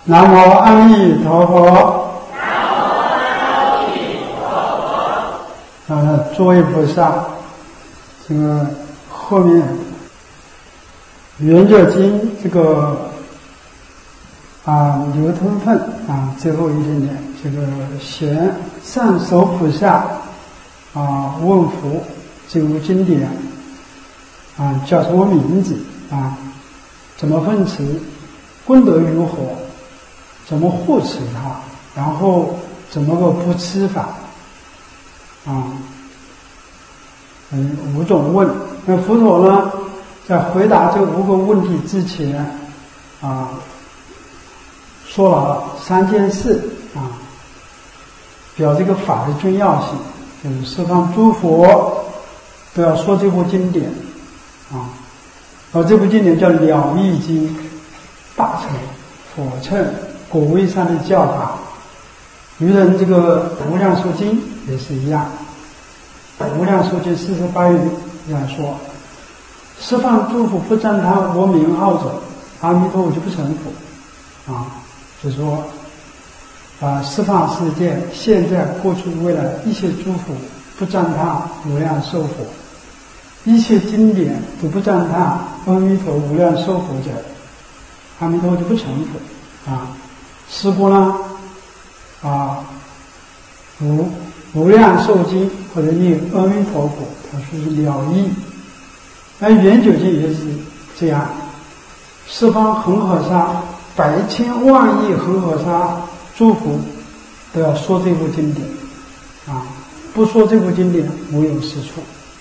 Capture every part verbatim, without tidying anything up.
南无阿弥陀佛。 南无阿弥陀佛。呃，诸位菩萨，这个后面《圆觉经》这个啊流通分啊最后一点点，这个贤上首菩萨啊问佛这部经典啊叫什么名字啊？怎么奉持？功德如何？怎么护持它？然后怎么个不吃法？啊，嗯，五种问。那佛陀呢，在回答这五个问题之前，啊，说了三件事啊，表这个法的重要性，就是十方诸佛都要说这部经典啊。而这部经典叫《了义经》，大乘、佛乘、果位上的教法。愚人这个《无量寿经》也是一样，《无量寿经》四十八愿这样说：十方诸佛不赞叹我名号者，阿弥陀佛就不成佛。啊，就是说，啊，十方世界现在、过去、未来一切诸佛不赞叹无量寿佛，一切经典都不赞叹阿弥陀无量寿佛者，阿弥陀佛就不成佛。啊，是故呢，啊，无无量寿经或者念阿弥陀佛，它说是了义。而圆觉经也是这样，十方恒河沙百千万亿恒河沙诸佛都要说这部经典，啊，不说这部经典无有是处。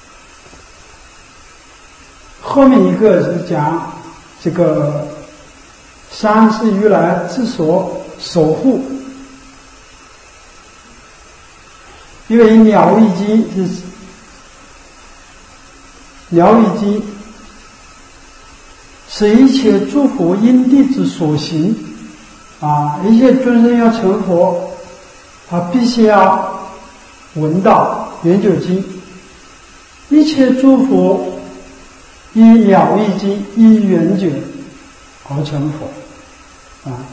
后面一个是讲这个三世如来之所守护，因为《了义经》是《了义经》是一切诸佛因地之所行啊，一切众生要成佛，他必须要闻到《圆觉经》，一切诸佛依《了义经》依圆觉而成佛啊，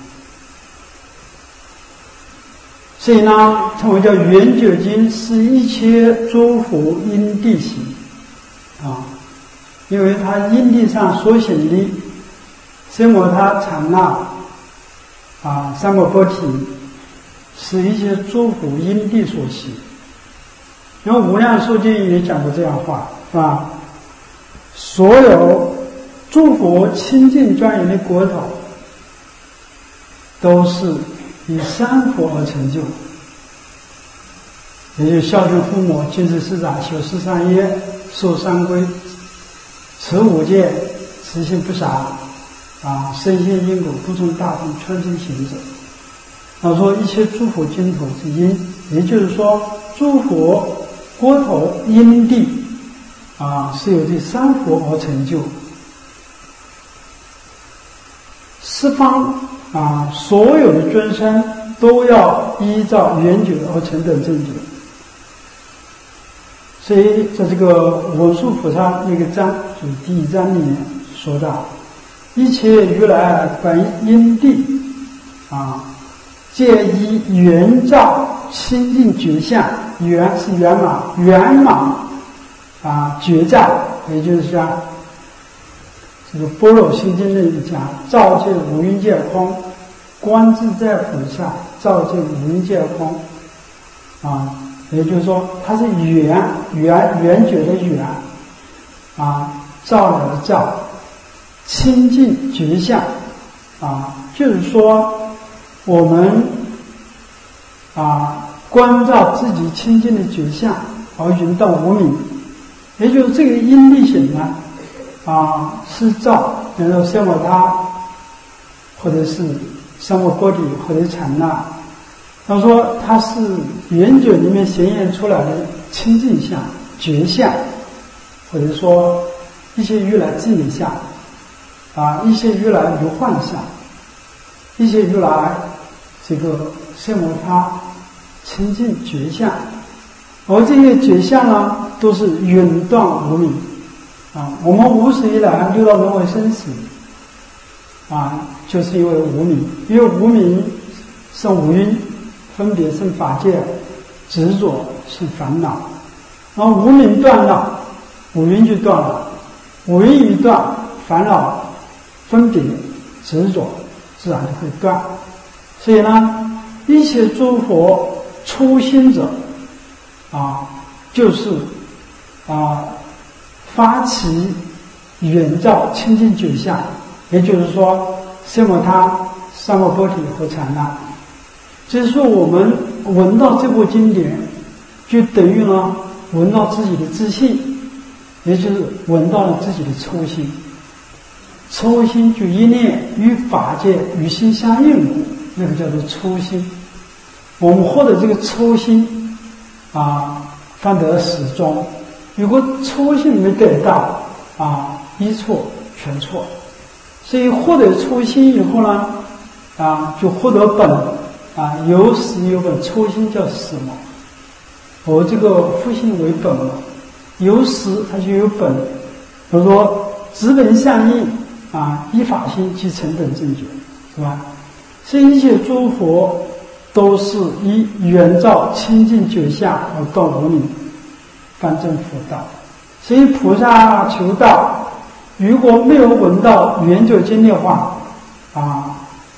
所以呢，称为叫圆觉经，是一切诸佛因地行啊，因为它因地上所显的奢摩他禅那啊三摩波提，是一切诸佛因地所行。因为无量寿经也讲过这样话，是吧？所有诸佛清净庄严的国土，都是以三佛而成就，也就是孝顺父母、尽职师长、修十善业、受三规、持五戒、持行不杀啊，深信因果、不从大众、穿身行者。他说一切诸佛经土是因，也就是说诸佛国土因地啊，是由这三佛而成就。十方啊，所有的众生都要依照圆觉而成等正觉。所以在这个文殊菩萨那个章，就是第一章里面说到，一切如来本因地啊，皆依圆照清净觉相，圆是圆满，圆满啊觉照，也就是说这个般若心经里讲，照见五蕴皆空，观自在菩萨照见五蕴皆空啊，也就是说它是圆圆圆觉的圆啊，照了的照，清净觉相啊，就是说我们啊关照自己清净的觉相而云到无明，也就是这个因地行呢啊，是照，比如说奢摩他，或者是三摩波提，或者禅那。他说它是圆觉里面显现出来的清净相、觉相，或者说一些如来智理相啊，一些如来如幻相，一些如来这个奢摩他清净觉相，而这些觉相呢，都是远断无明。啊，我们无始以来六道轮回生死， 啊，就是因为无明，因为无明生五蕴，分别生法界，执着生烦恼。然后无明断了，五蕴就断了，五蕴一断，烦恼、分别、执着自然就会断。所以呢，一切诸佛初心者啊，就是啊发起远照清净九相，也就是说奢摩他、三摩波提和禅那。就是说我们闻到这部经典，就等于呢闻到自己的自信，也就是闻到了自己的初心。初心就一念与法界与心相应故，那个叫做初心。我们获得这个初心啊，方得始终。如果初心没得到啊，一错全错。所以获得初心以后呢，啊，就获得本啊，有始有本。初心叫什么？我这个复性为本了，有始它就有本。比如说直本相应啊，依法心即成等正觉，是吧？所以一切诸佛都是以圆照清净九相而断无明，方证佛道。所以菩萨求道，如果没有闻到圆九经的话啊，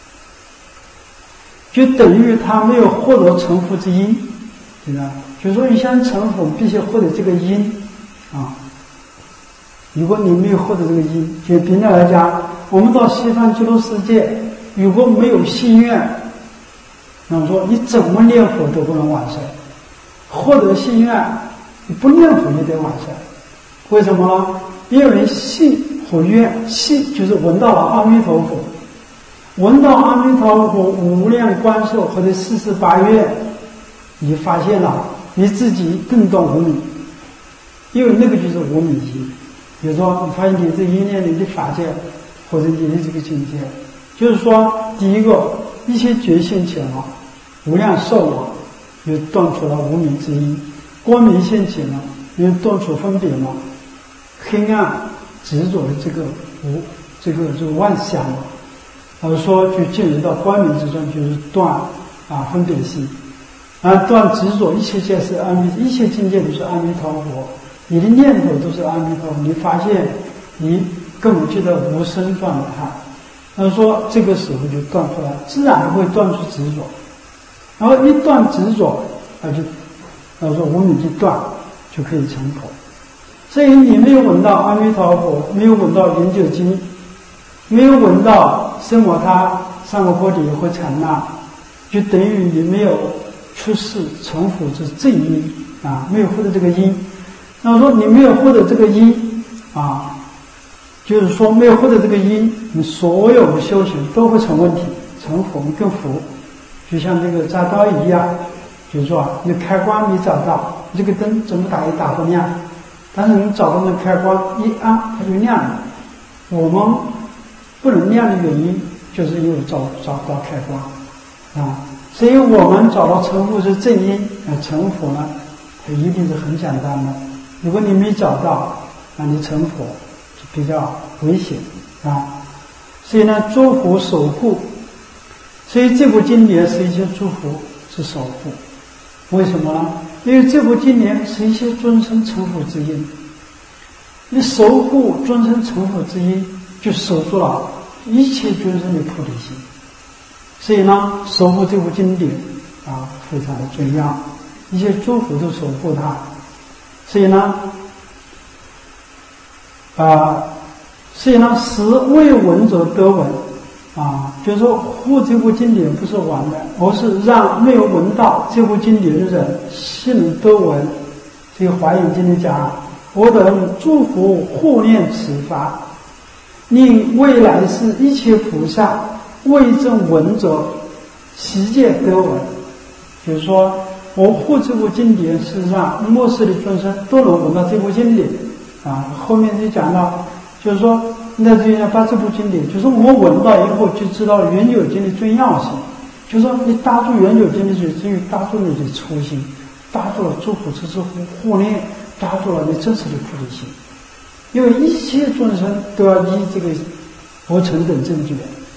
就等于他没有获得成佛之因，对吧？就是说你想成佛必须获得这个因啊。如果你没有获得这个因，就平常来讲，我们到西方极乐世界，如果没有心愿，那么说你怎么念佛都不能完成。获得心愿，你不念佛也得完成。为什么呢？因为信和愿，信就是闻到了阿弥陀佛，闻到阿弥陀佛无量光寿或者四十八愿，你发现了你自己更断无明，因为那个就是无明心。比如说你发现你这一念你的法界或者你的这个境界，就是说第一个一切觉现前了，无量寿了，又断除了无明之因；光明现前了，又断除分别了，黑暗执着的这个无这个这个妄想了，而说就进入到光明之中，就是断啊分别心，啊断执着，一切皆是阿弥，一切境界都是阿弥陀佛。你的念头都是阿弥陀佛，你发现你根本就在无生状态，那说这个时候就断出来，自然会断出执着，然后一断执着，那就那说无明就断，就可以成佛。所以你没有闻到阿弥陀佛，没有闻到圆九经，没有闻到奢摩他、三摩波提和禅那，就等于你没有出世成佛之正因啊，没有获得这个因。那说你没有获得这个因啊，就是说没有获得这个因，你所有的修行都会成问题，成佛更佛。就像这个扎刀一样，就是说你开关没找到，这个灯怎么打也打不亮，但是你找到那开关一按它就亮了。我们不能亮的原因就是因为找找不到开关啊，所以我们找到成佛是正因啊，成佛呢它一定是很简单的。如果你没找到，那你成佛就比较危险啊。所以呢，诸佛守护，所以这部经典是一些诸佛是守护。为什么呢？因为这部经典是一些尊生成佛之因。你守护尊生成佛之因，就守住了一切尊生的菩提心。所以呢，守护这部经典啊，非常的重要。一些诸佛都守护它。所以呢，啊，所以呢，使未闻者得闻，啊，就是说护这部经典不是玩的，而是让没有闻到这部经典的人悉能得闻。这个《华严经》里讲，我等诸佛护念此法，令未来世一切菩萨未证闻者悉皆得闻。就是说我护这部经典是让末世的众生都能闻到这部经典啊。后面就讲到，就是说那就要把这部经典，就是我们闻到以后就知道圆九经的重要性。就是说你搭住圆九经的，就只有搭住你的初心，搭住了诸佛之之护念，搭住了你真实的菩提心。因为一切众生都要依这个佛成等正觉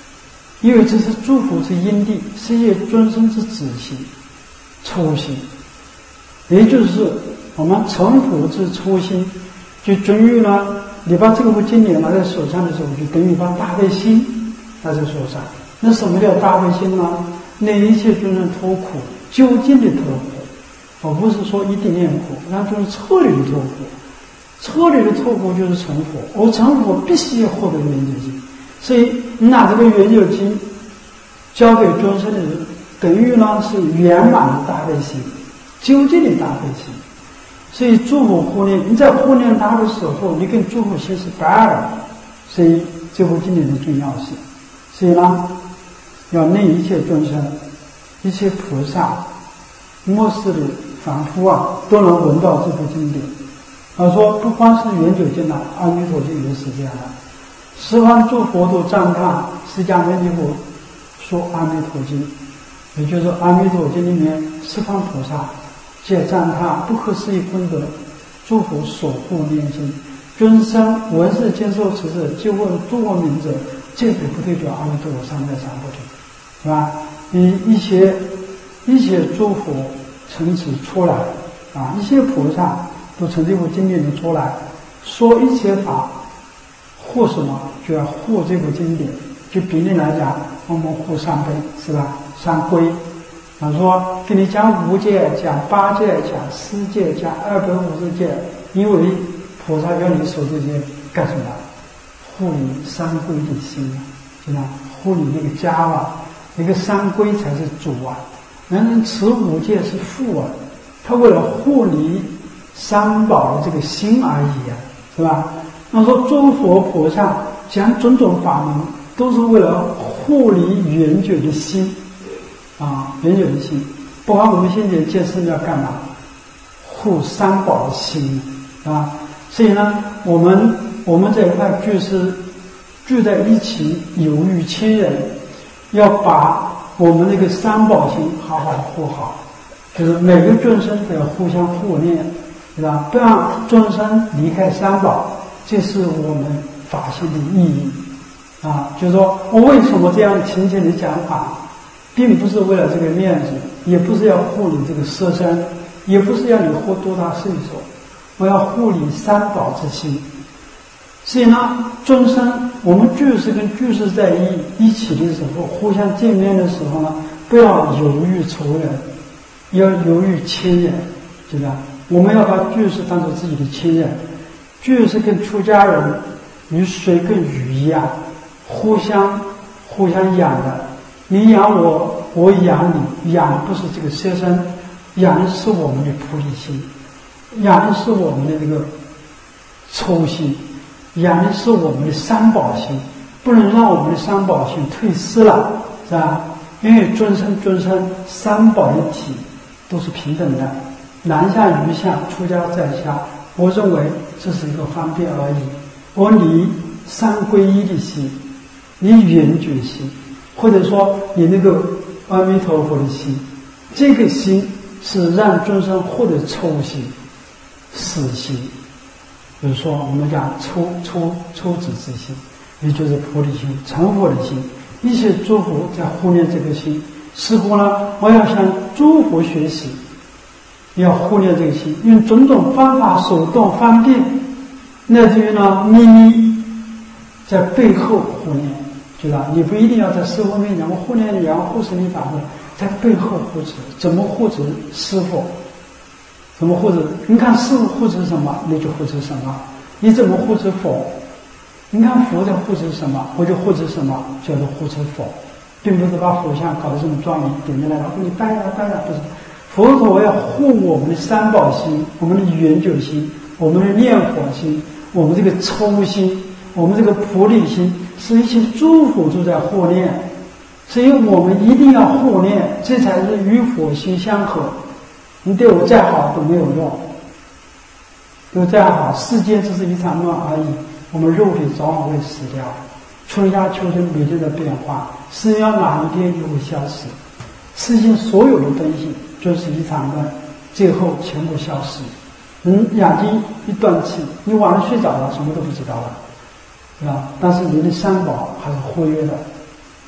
因为这是诸佛之因地，是一些众生之子心、初心，也就是我们成佛之初心，就等于呢，你把这部经典拿在手上的时候，就等于把大悲心拿在手上。那什么叫大悲心呢？那一切众生脱苦，究竟的脱苦，而不是说一点点苦，那就是彻底的脱苦。彻底的脱苦就是成佛，而成佛必须要获得圆觉心。所以你拿这个圆觉心交给众生的人，等于呢是圆满的大悲心，究竟的大悲心。所以诸佛护念，你在护念他的时候，你跟诸佛心是不二的。所以这部经典的重要性。所以呢，要令一切众生、一切菩萨、末世的凡夫啊，都能闻到这部经典。他说，不光是圆觉经啊，阿弥陀经也是这样的。十方诸佛都赞叹释迦牟尼佛说阿弥陀经，也就是说阿弥陀经里面十方菩萨皆赞叹不可思议功德，诸佛所护念经，尊生闻是经受持者，就问诸佛名者，这个不对叫阿弥陀佛三代三不对，是吧？以一些一些诸佛从此出来啊，一些菩萨都从这部经典里出来，说一切法护什么，就要护这部经典。就比例来讲，我们护三杯，是吧？三皈。他说给你讲五戒，讲八戒，讲十戒，讲二百五十戒，因为菩萨要你守这些干什么？护你三皈的心，是吧？护你那个家啊，那个三皈才是主啊。人持五戒是父啊，他为了护你三宝的这个心而已啊，是吧？那说诸佛菩萨讲种种法门，都是为了护你圆觉的心啊，圆觉的心。不管我们现在见识要干嘛，护三宝的心啊。所以呢，我们我们这一块就是聚在一起，有欲亲人，要把我们那个三宝心好好护好，就是每个众生都要互相护念，是吧？不让众生离开三宝，这是我们法性的意义啊。就是说我为什么这样亲切的讲法，并不是为了这个面子，也不是要护你这个色身，也不是要你活多大岁数，我要护你三宝之心。所以呢，众生我们居士跟居士在一一起的时候，互相见面的时候呢，不要犹豫仇人，要犹豫亲人，知道？我们要把居士当作自己的亲人。居士跟出家人与水跟鱼一样，互相互相养的。你养我，我养你，养的不是这个色身，养的是我们的菩提心，养的是我们的这个抽心，养的是我们的三宝心，不能让我们的三宝心退失了，是吧？因为尊生尊生三宝一体都是平等的，男下女下，出家在家，我认为这是一个方便而已。而你三皈依的心，你圆觉心，或者说你那个阿弥陀佛的心，这个心是让众生获得抽心、死心。比如说我们讲抽抽抽子之心，也就是菩提心、成佛的心。一切诸佛在护念这个心，似乎呢，我要向诸佛学习，要护念这个心，用种种方法手段方便，乃至于呢秘密在背后护念，知道？你不一定要在师父面前我护念你，然后护持你法门，在背后护持。怎么护持师父？怎么护持？你看师父护持什么，你就护持什么。你怎么护持佛？你看佛在护持什么，我就护持什么，叫做护持佛，并不是把佛像搞得这么庄严，点进来了，你拜呀拜呀，不是。佛陀要护我们的三宝心，我们的圆觉心，我们的念佛心，我们这个抽心，我们这个菩提心，是一切诸佛都在护念，所以我们一定要护念，这才是与佛心相合。你对我再好都没有用，对我再好，世间只是一场梦而已。我们肉体早晚会死掉，春夏秋冬每天的变化，世间哪一天就会消失。世间所有的东西就是一场梦，最后全部消失。嗯，眼睛一断气，你晚上睡着了，什么都不知道了，是吧？但是你的三宝还是活跃的，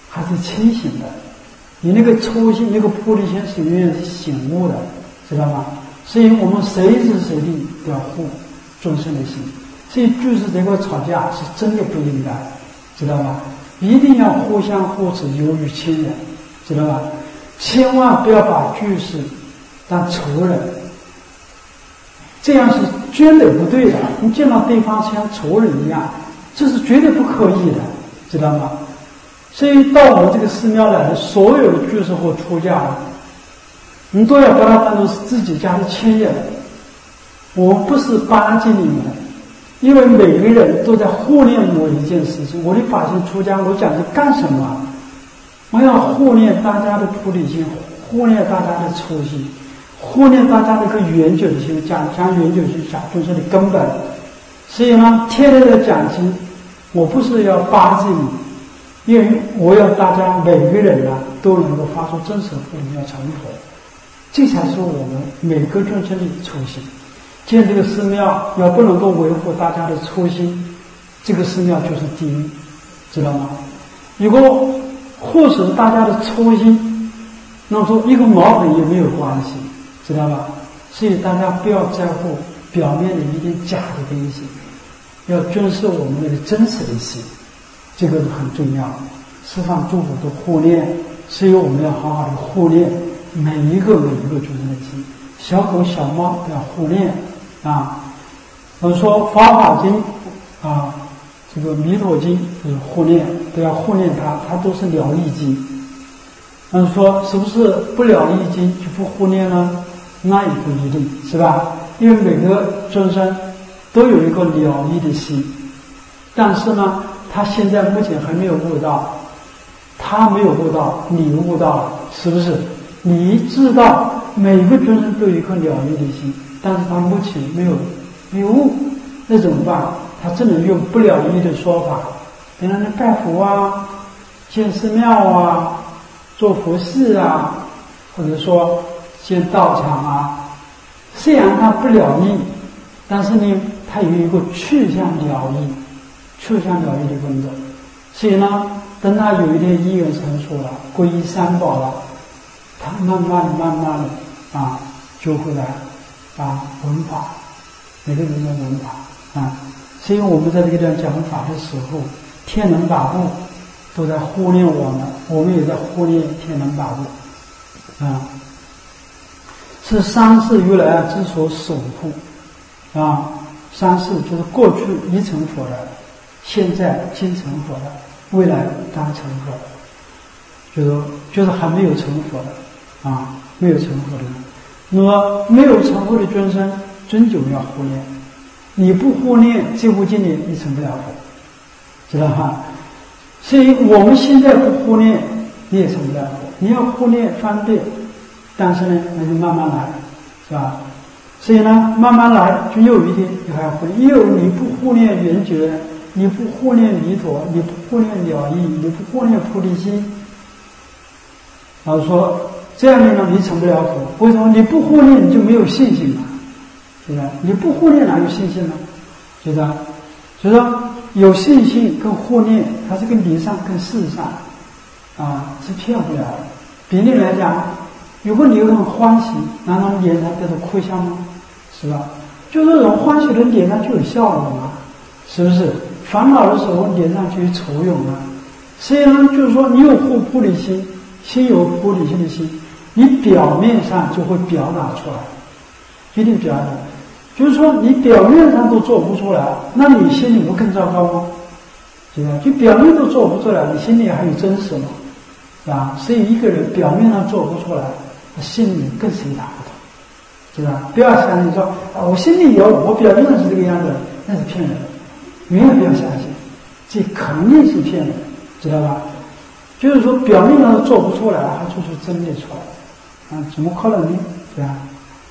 还是清醒的，你那个初心、那个菩提心是永远是醒悟的，知道吗？所以我们随时随地都要护众生的心。所以就是这个吵架是真的不应该，知道吧？一定要互相护持，犹如亲人，知道吧？千万不要把居士当仇人，这样是绝对不对的。你见到对方像仇人一样，这是绝对不可以的，知道吗？所以到我们这个寺庙来的所有的居士或出家人，你都要把它当作是自己家的亲人。我不是巴结你们，因为每个人都在护念某一件事情。我的法性出家，我讲是干什么？我要护念大家的菩提心，护念大家的初心，护念大家的一个圆久的心，讲讲圆久是讲众生的根本。所以呢，天天的讲经，我不是要巴结你，因为我要大家每个人呢都能够发出真实的菩提，要成佛，这才是我们每个众生的初心。建这个寺庙要不能够维护大家的初心，这个寺庙就是地狱，知道吗？如果护持大家的初心，那么说一个毛病也没有关系，知道吧？所以大家不要在乎表面的一点假的东西，要尊视我们那个真实的心，这个是很重要。释放诸佛的护念，所以我们要好好的护念每一个每一个众生的心，小狗小猫都要护念啊。我们说《法华经》啊，这个《弥陀经》就是护念，都要护念它，它都是了义经。那说是不是不了义经就不护念呢？那也不一定，是吧？因为每个众生都有一个了义的心，但是呢，他现在目前还没有悟到，他没有悟到，你悟到了，是不是？你知道每个众生都有一颗了义的心，但是他目前没有没有悟，那怎么办？他只能用不了义的说法，比如说拜佛啊、建寺庙啊、做佛事啊，或者说建道场啊。虽然他不了义，但是呢，他有一个去向了义、去向了义的工作。所以呢，等他有一天因缘成熟了，皈依三宝了，他慢慢的、慢慢的啊，就会来啊闻法，每个人的闻法啊。所以我们在这个地方讲法的时候，天人八部都在护念我们，我们也在护念天人八部啊。是三世如来之所守护啊，三世就是过去已成佛的，现在今成佛的，未来刚成佛的，就是就是还没有成佛的啊，没有成佛的。那么没有成佛的众生，终究要护念。你不护念，这部经典你成不了佛，知道吧？所以我们现在不护念，你也成不了佛。你要护念方便，但是呢，那就慢慢来，是吧？所以呢，慢慢来，就有一天你还要护念。因为你不护念圆觉，你不护念弥陀，你不护念了义，你不护念菩提心，然后说这样的呢，你成不了佛。为什么？你不护念，你就没有信心了，是吧？你不护念哪有信心呢？是吧？所以说，有信心跟护念，它是跟理上跟事上啊是骗不了的。比例来讲，如果你很欢喜，难道脸上带着哭相吗？是吧？就这种欢喜的脸上就有笑容啊，是不是？烦恼的时候脸上就有愁容啊。所以呢，就是说你有护菩提心，心有菩提心的心，你表面上就会表达出来，一定表达。就是说你表面上都做不出来，那你心里不更糟糕吗？是吧？就表面都做不出来，你心里还有真实吗？是吧？所以一个人表面上做不出来，他心里更谁达不到，是吧？不要相信说啊，我心里有，我表面上是这个样子，那是骗人的，永远不要相信，这肯定是骗人的，知道吧？就是说表面上做不出来，还做出真的出来，啊，怎么可能呢？对吧？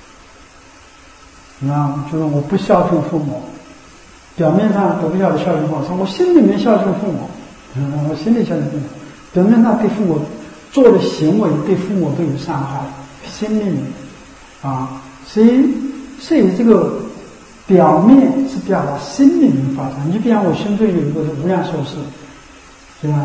啊，就是我不孝顺父母，表面上我不晓得孝顺父母，说我心里面孝顺父母，嗯，我心里孝顺父母，表面上对父母做的行为对父母都有伤害，心里面啊，所以所以这个表面是表达心里面发展。你比方我心中有一个无量寿司，对吧？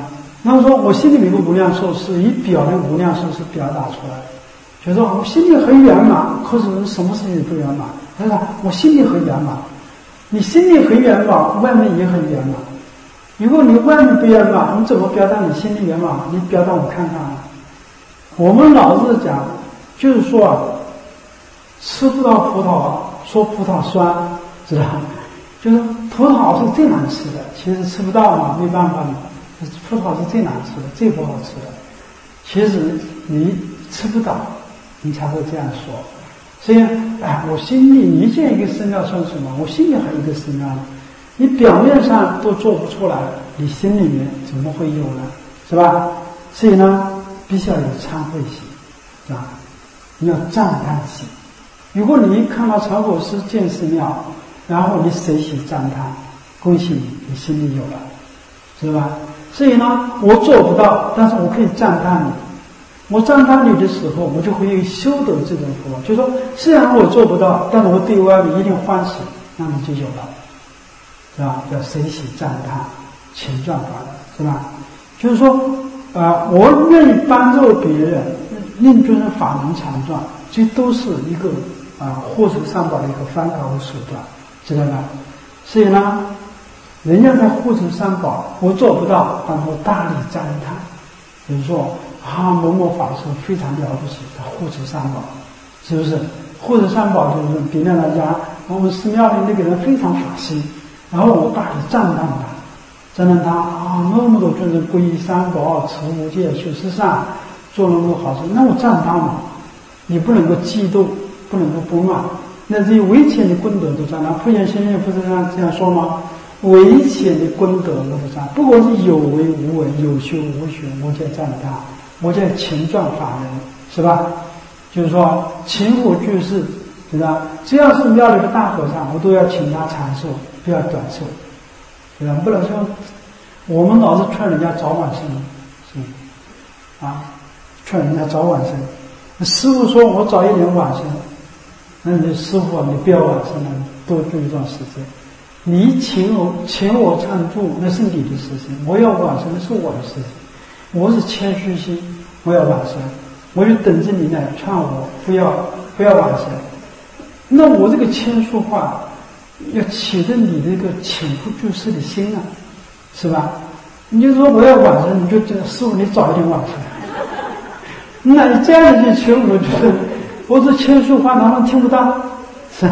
那么说我心里面有个无量寿是以表的无量寿是表达出来的，就是说我心里很圆满，可是什么事情不圆满？他说我心里很圆满，你心里很圆满，外面也很圆满。如果你外面不圆满，你怎么表达你心里圆满？你表达我看看啊。我们老是讲，就是说啊，吃不到葡萄说葡萄酸，知道吗？就是葡萄是最难吃的，其实吃不到嘛，没办法嘛。葡萄是最难吃的，最不好吃的。其实你吃不到，你才会这样说。所以，哎，我心里一见一个寺庙算什么？我心里还有一个寺庙呢。你表面上都做不出来，你心里面怎么会有呢？是吧？所以呢，必须要有忏悔心，是吧？你要赞叹心。如果你看到曹国师建寺庙，然后你随喜赞叹，恭喜你，你心里有了，是吧？所以呢，我做不到，但是我可以赞叹你。我赞叹你的时候，我就会修得这种福。就是说，虽然我做不到，但是我对外面一定欢喜，那你就有了，是吧？叫随喜赞叹，前传法的，是吧？就是说，啊、呃，我愿意帮助别人，令尊法能常转，这都是一个啊获取三宝的一个方法和手段，知道吧？所以呢，人家在护持三宝，我做不到，但我大力赞叹。比如说啊，某某法师非常了不起，他护持三宝，是不是？护持三宝就是别人来讲，我们寺庙里那个人非常法心，然后我大力赞叹他，赞叹他啊，那么多尊人皈依三宝，持无戒，修十善，做了那么多好事，那我赞叹嘛，你不能够嫉妒，不能够不满，那这些维浅的功德都赞叹。普贤先生不是这样这样说吗？维浅的功德都不赞，不管是有为无为，有修无修，我叫赞叹，我叫前传法人，是吧？就是说勤苦居士，对吧？只要是庙里的大和尚，我都要请他长寿，不要短寿，对吧？不能说我们老是劝人家早晚生，是啊，劝人家早晚生。师父说我早一点晚生，那你师父啊，你不要晚生了，多住一段时间。你请我请我常住，那是你的事情；我要晚生，那是我的事情。我是谦虚心，我要晚生，我就等着你来劝我，不要不要晚生。那我这个谦虚话，要起着你这个请不居士的心啊，是吧？你就说我要晚生，你就这师父你早一点晚生。那你这样的去求我，就是我这谦虚话，难道听不到？是。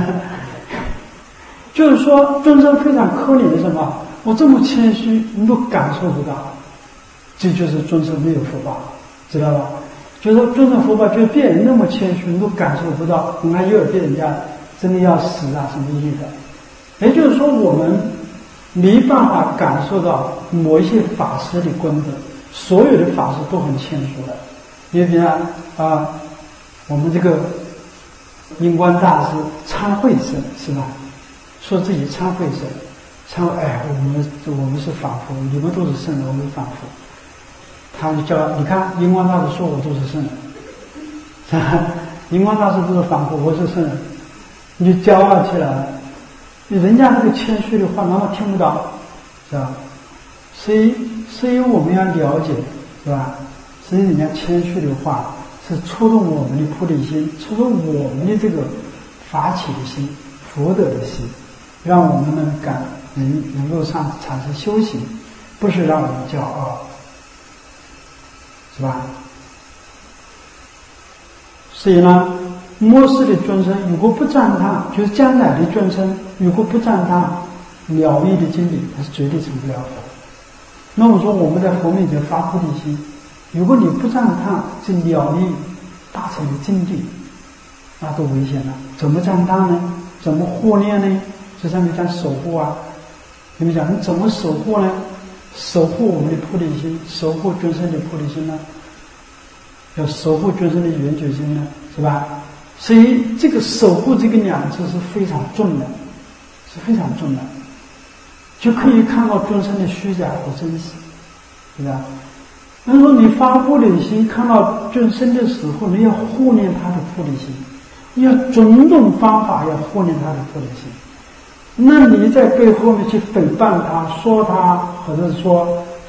就是说，尊生非常可怜的什么？我这么谦虚，你都感受不到，这就是尊生没有福报，知道吧？就是说，尊生福报就是别人那么谦虚，你都感受不到，你看有点人家真的要死啊什么意思的？也就是说，我们没办法感受到某一些法师的功德，所有的法师都很谦虚的。你比如啊，我们这个印光大师参会生是吧？说自己忏悔神，忏悔哎，我们我们是凡夫，你们都是圣人，我们是凡夫。他就叫你看，印光大师说我都是圣人，印光大师都是凡夫，我是圣人，你就骄傲起来了。人家这个谦虚的话，难道听不到？是吧？所以，所以我们要了解，是吧？所以人家谦虚的话，是触动我们的菩提心，触动我们的这个法起的心、福德的心。让我们能感能能够上产生修行，不是让我们骄傲，是吧？所以呢，末世的尊生如果不赞叹，就是将来的尊生如果不赞叹了义的经理，他是绝对成不了佛。那我说我们在佛面前发菩提心，如果你不赞叹这了义大成的境地，那都危险了。怎么赞叹呢？怎么护念呢？这上面讲守护啊，你们讲你怎么守护呢？守护我们的菩提心，守护尊生的菩提心呢？要守护尊生的圆觉心呢，是吧？所以这个守护这个两字是非常重的，是非常重的，就可以看到尊生的虚假和真实，是吧？那说你发菩提心，看到尊生的时候，你要护念他的菩提心，你要种种方法要护念他的菩提心。那你在背后面去诽谤他、说他，或者说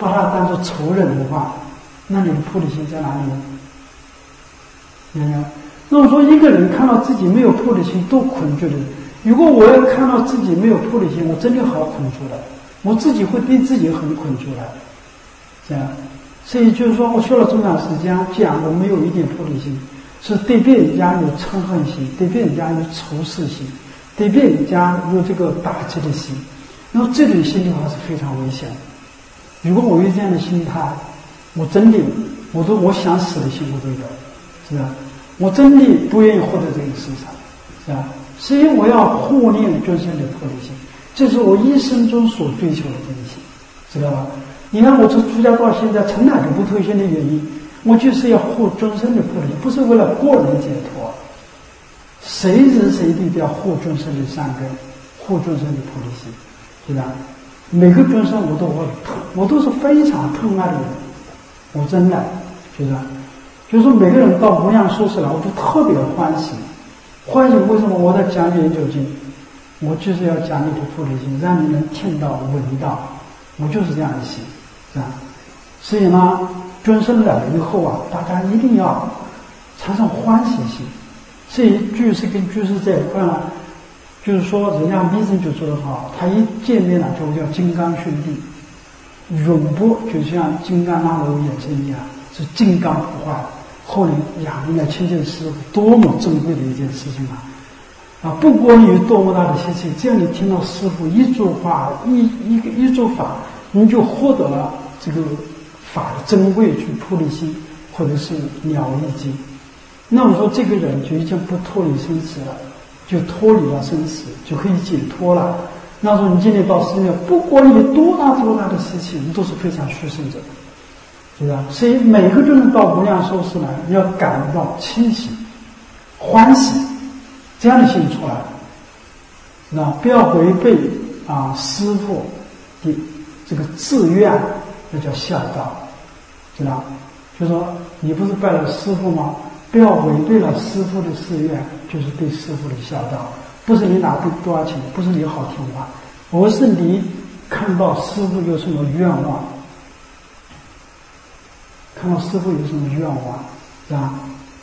把他当作仇人的话，那你的菩提心在哪里呢？你看，那么说一个人看到自己没有菩提心，多恐惧的人。如果我要看到自己没有菩提心，我真的好恐惧的，我自己会对自己很恐惧的，这样。所以就是说，我学了这么长时间，讲我没有一点菩提心，是对别人家有嗔恨心，对别人家有仇视心，对别人家有这个打击的心。那么这种心的话是非常危险的。如果我有这样的心态，我真的，我都我想死的心我都有，是吧？我真的不愿意活在这个世上，是吧？所以我要护念众生的菩提心，这是我一生中所追求的东西，知道吧？你看我从出家到现在，从哪个不退心的原因，我就是要护众生的菩提心，不是为了个人解脱。谁人谁地都要护众生的善根，护众生的菩提心，是吧？每个众生我都我我都是非常疼爱的人，我真的觉得，就是说每个人到无量寿司来，我就特别欢喜。欢喜为什么？我在讲研究经，我就是要讲你的菩提心，让你能听到闻到，我就是这样的心，是吧？所以呢，众生来了以后啊，大家一定要常常欢喜心。所以居士跟居士这一块呢，就是说人家弥生就说得好，他一见面了就叫金刚兄弟，永不就像金刚那罗眼神一样，是金刚不坏。后来呀，应该亲近师父，多么珍贵的一件事情啊！啊，不管你有多么大的习气，只要你听到师父一句话、一一个一句法，你就获得了这个法的珍贵，去菩提心，或者是了义经。那么说，这个人就已经不脱离生死了，就脱离了生死，就可以解脱了。那时候你今天到寺庙，不管你有多大多大的事情，你都是非常殊胜者。是吧？所以每个人到无量寿司来，你要感到清喜、欢喜这样的心出来，是吧？不要违背啊师父的这个志愿，那叫孝道，知道？就说你不是拜了师父吗？不要违背了师父的誓愿，就是对师父的孝道。不是你拿多少钱，不是你好听话，而是你看到师父有什么愿望。看到师父有什么愿望，是吧？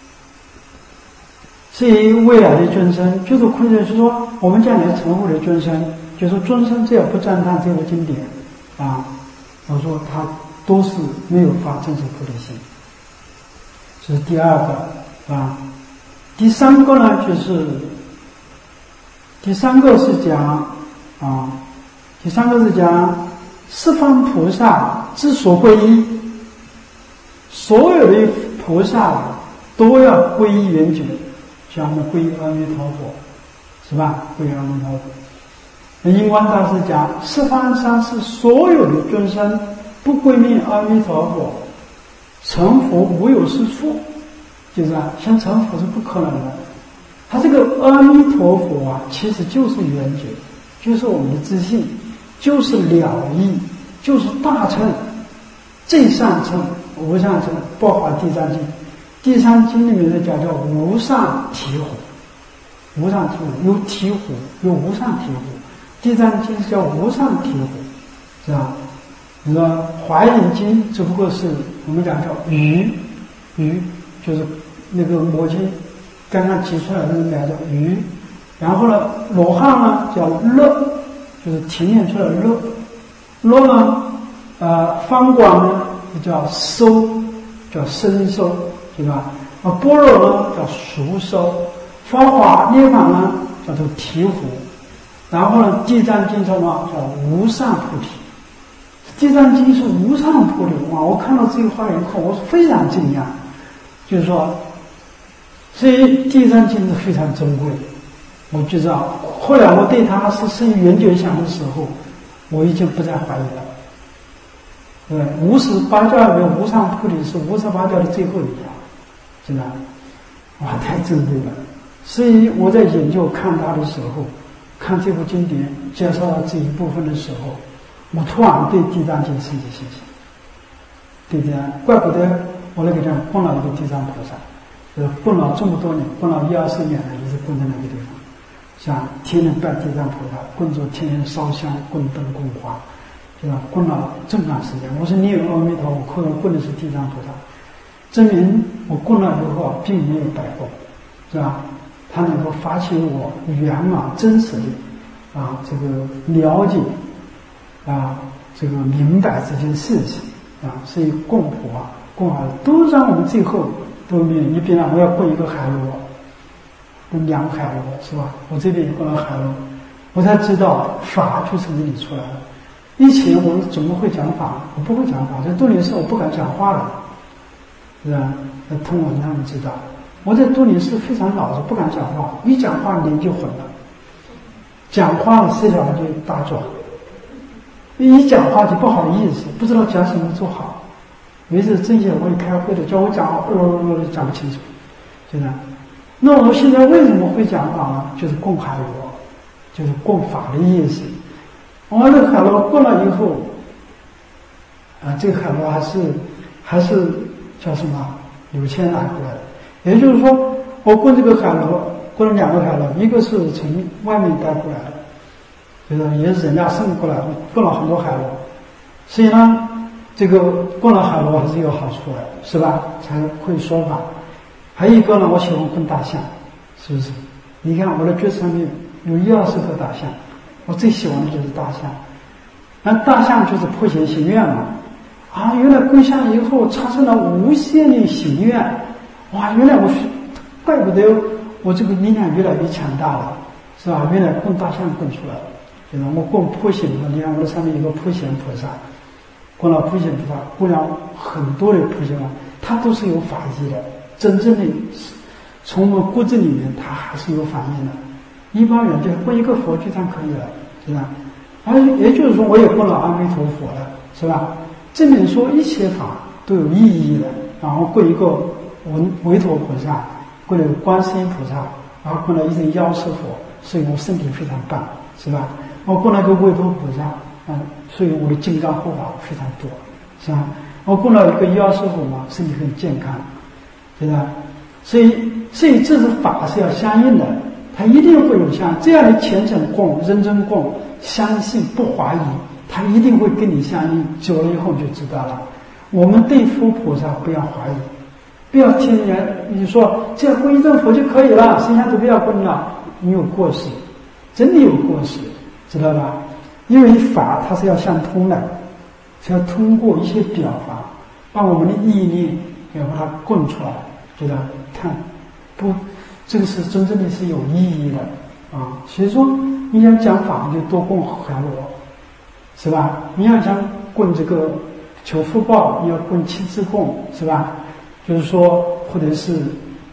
所以未来的众生，就是坤者是说，我们将来成佛的众生，就是说众生只要不赞叹这部经典啊，我说他都是没有发真实菩提心。这是第二个啊。第三个呢，就是第三个是讲啊，第三个是讲十方菩萨之所归依。所有的菩萨都要皈依圆觉，像我们皈依阿弥陀佛，是吧？皈依阿弥陀佛。印光大师讲，十方三世所有的众生不皈依阿弥陀佛，成佛无有是处，就是啊，想成佛是不可能的。他这个阿弥陀佛啊，其实就是圆觉，就是我们的自信，就是了义，就是大乘，最上乘。无上乘包括第三经，第三经里面的讲叫无上醍醐，无上醍醐有醍醐有无上醍醐，第三经是叫无上醍醐，是吧？你说华严经只不过是我们讲叫鱼，鱼就是那个魔经刚刚提出来的那个叫鱼，然后呢罗汉呢叫乐，就是提炼出来的乐，乐呢呃方广呢叫收，叫深收，对吧？啊，般若呢叫熟收，法华涅槃呢叫做醍醐，然后呢，地藏经什么叫无上菩提？地藏经是无上菩提哇！我看到这个话以后，我是非常惊讶，就是说，所以地藏经是非常珍贵。我就知道，后来我对它是生圆觉想的时候，我已经不再怀疑了。对，五十八教里面无上菩提是五十八教的最后一条，是吧？哇，太珍贵了！所以我在研究看它的时候，看这部经典介绍到这一部分的时候，我突然对地藏经升起信心。对地藏，怪不得我那个地方供了一个地藏菩萨，呃，供了这么多年，供了一二十年了，一直供在那个地方，是吧？天天拜地藏菩萨，供着天天烧香、供灯、供花。 对吧？供了这么长时间，我说你有阿弥陀佛，可能供的是地藏菩萨，证明我供了以后啊，并没有白供，是吧？他能够发起我圆满真实的啊这个了解啊这个明白这件事情啊，所以供佛啊供啊都让我们最后都没有一边啊我要供一个海螺，供两个海螺是吧？我这边也供了海螺，我才知道法就从这里出来了。以前我怎么会讲法？我不会讲法，在多年时我不敢讲话了，是吧？通文他们知道。我在多年是非常老实，不敢讲话，一讲话脸就混了，讲话了思想就打转，一讲话就不好意思，不知道讲什么做好。有一次正显会开会的，叫我讲话，呃呃呃讲不清楚，就这样。那我现在为什么会讲法呢？就是供海螺，就是供法的意思。我这个海螺供了以后，啊，这个海螺还是还是叫什么有钱拿过来的。也就是说，我供这个海螺，供了两个海螺，一个是从外面带过来的，就是也是人家送过来，供了很多海螺。所以呢，这个供了海螺还是有好处的，是吧？才会说法。还有一个呢，我喜欢供大象，是不是？你看我的桌子上面有一二十个大象，我最喜欢的就是大象。那大象就是破邪行愿嘛，啊，原来供象以后产生了无限的行愿。哇，原来我是，怪不得我这个力量越来越强大了，是吧？原来供大象供出来了，对吧？我供普贤菩萨，你看我的上面有个普贤菩萨，供了普贤菩萨，供了很多的普贤菩萨，他都是有法义的，真正的从我们骨子里面，他还是有反应的。一般人就供一个佛就这样可以了，是吧？而也就是说，我也供了阿弥陀佛了，是吧？证明说一切法都有意义的，然后供一个文维陀菩萨，供了观世音菩萨，然后供了一尊药师佛，所以我身体非常棒，是吧？我供了一个维陀菩萨，嗯，所以我的金刚护法非常多，是吧？我供了一个药师佛嘛，身体很健康，对吧？所以，所以这是法是要相应的，它一定会有相这样的虔诚供、认真供、相信不怀疑，它一定会跟你相应。久了以后你就知道了。我们对佛菩萨不要怀疑。不要听人你说只要皈依正佛就可以了，剩下都不要供了，你有过失，真的有过失，知道吧？因为法它是要相通的，是要通过一些表法，把我们的意念要把它供出来，知道？看，不，这个是真正的是有意义的啊。所以说，你要讲法，你就多供海螺，是吧？你要想供这个求福报，你要供七支供，是吧？就是说，或者是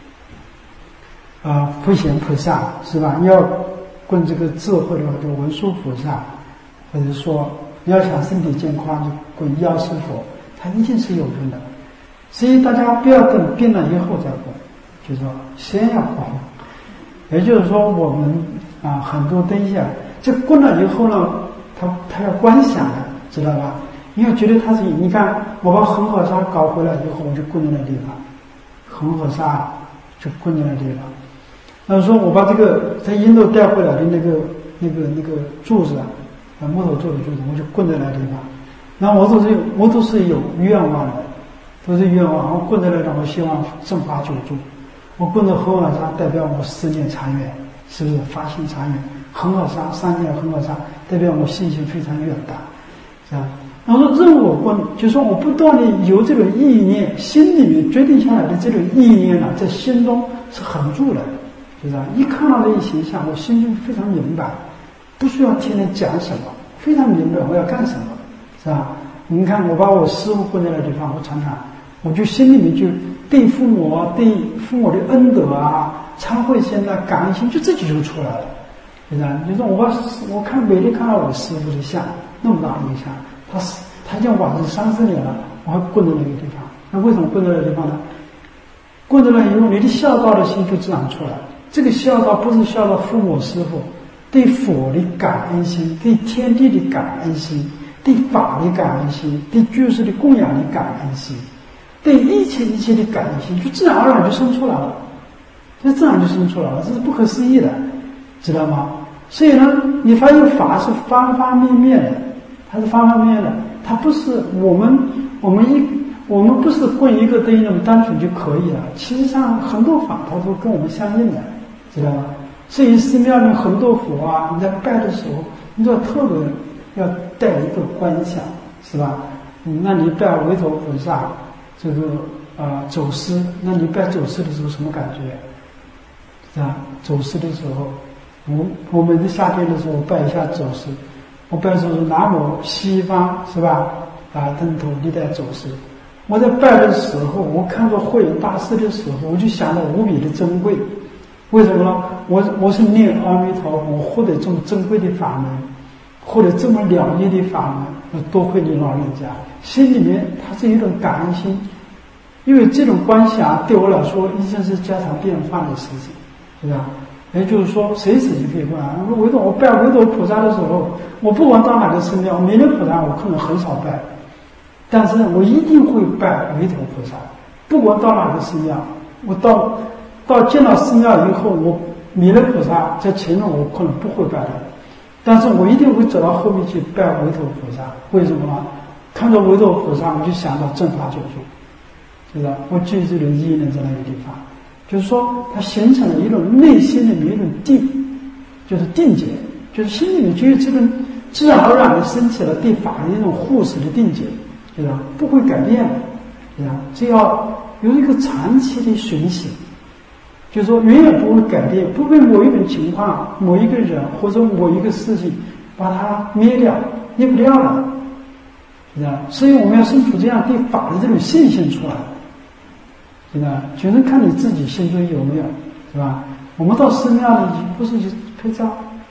啊，普贤菩萨，是吧？你要供这个智慧的话，就文殊菩萨，或者说你要想身体健康，就供药师佛，它一定是有用的。所以大家不要等病了以后再供，就是说先要供。也就是说，我们啊很多东西啊，这供了以后呢，它它要观想的，知道吧？你要觉得它是，你看我把恒河沙搞回来以后，我就供在那地方，恒河沙就供在那地方。那说我把这个在印度带回来的那个那个那个柱子啊，啊木头做的柱子，我就供在那地方。那我都是我都是有愿望的，都是愿望。我供在那地方，我希望正法久住。我供在恒河沙，代表我十年长远，是不是发心长远？恒河沙三年恒河沙，代表我信心非常远大，是吧？然后说任我供，就说我不断的有这种意念，心里面决定下来的这种意念呢、啊，在心中是恒住的，是吧？一看到这一形象，我心中非常明白，不需要天天讲什么，非常明白我要干什么，是吧？你看我把我师父供在那地方，我常常我就心里面就对父母对父母的恩德啊、忏悔心啊、感恩心，就自己就出来了，是吧？就是我把我看每天看到我师父的像，那么大一个像。他是他已经往生三十年了，我还供在那个地方。那为什么供在那个地方呢？供在那以后，你的孝道的心就自然出来。这个孝道不是孝道父母师父，对佛的感恩心，对天地的感恩心，对法的感恩心，对居士的供养的感恩心，对一切一切的感恩心，就自然而然就生出来了。这自然就生出来了，这是不可思议的，知道吗？所以呢，你发现法是方方面面的。 它是方方面面的，它不是我们我们一我们不是供一个灯那么单纯就可以了。其实上很多法它都跟我们相应的，知道吗？所以寺庙里很多佛啊，你在拜的时候，你就要特别要带一个观想，是吧？嗯，那你拜维陀菩萨，这个啊、呃、走师，那你拜走师的时候什么感觉？是吧？走师的时候，我我每次夏天的时候拜一下走师，我拜的时候南无西方，是吧？啊，灯头历代走师。我在拜的时候，我看到慧远大师的时候，我就想到无比的珍贵。为什么呢？我我是念阿弥陀佛，我获得这么珍贵的法门，获得这么了义的法门，多亏你老人家，心里面他是一种感恩心。因为这种观想对我来说已经是家常便饭的事情，是吧？也就是说，随时就可以观。维陀，我拜维陀菩萨的时候，我不管到哪个寺庙，弥勒菩萨我可能很少拜，但是我一定会拜维陀菩萨。不管到哪个寺庙，我到到见到寺庙以后，我弥勒菩萨在前面我可能不会拜的，但是我一定会走到后面去拜维陀菩萨。为什么呢？看到维陀菩萨，我就想到正法久住，是吧？我举这种意念在那个地方，就是说它形成了一种内心里面一种定，就是定解，就是心里面就有这种自然而然的升起了对法的一种护持的定解，对吧？不会改变的，对吧？只要有一个长期的循行，就是说永远不会改变，不被某一种情况、某一个人或者某一个事情把它灭掉、灭不掉了，是吧？所以我们要生出这样对法的这种信心出来，是吧？就是看你自己心中有没有，是吧？我们到寺庙里不是去拍照，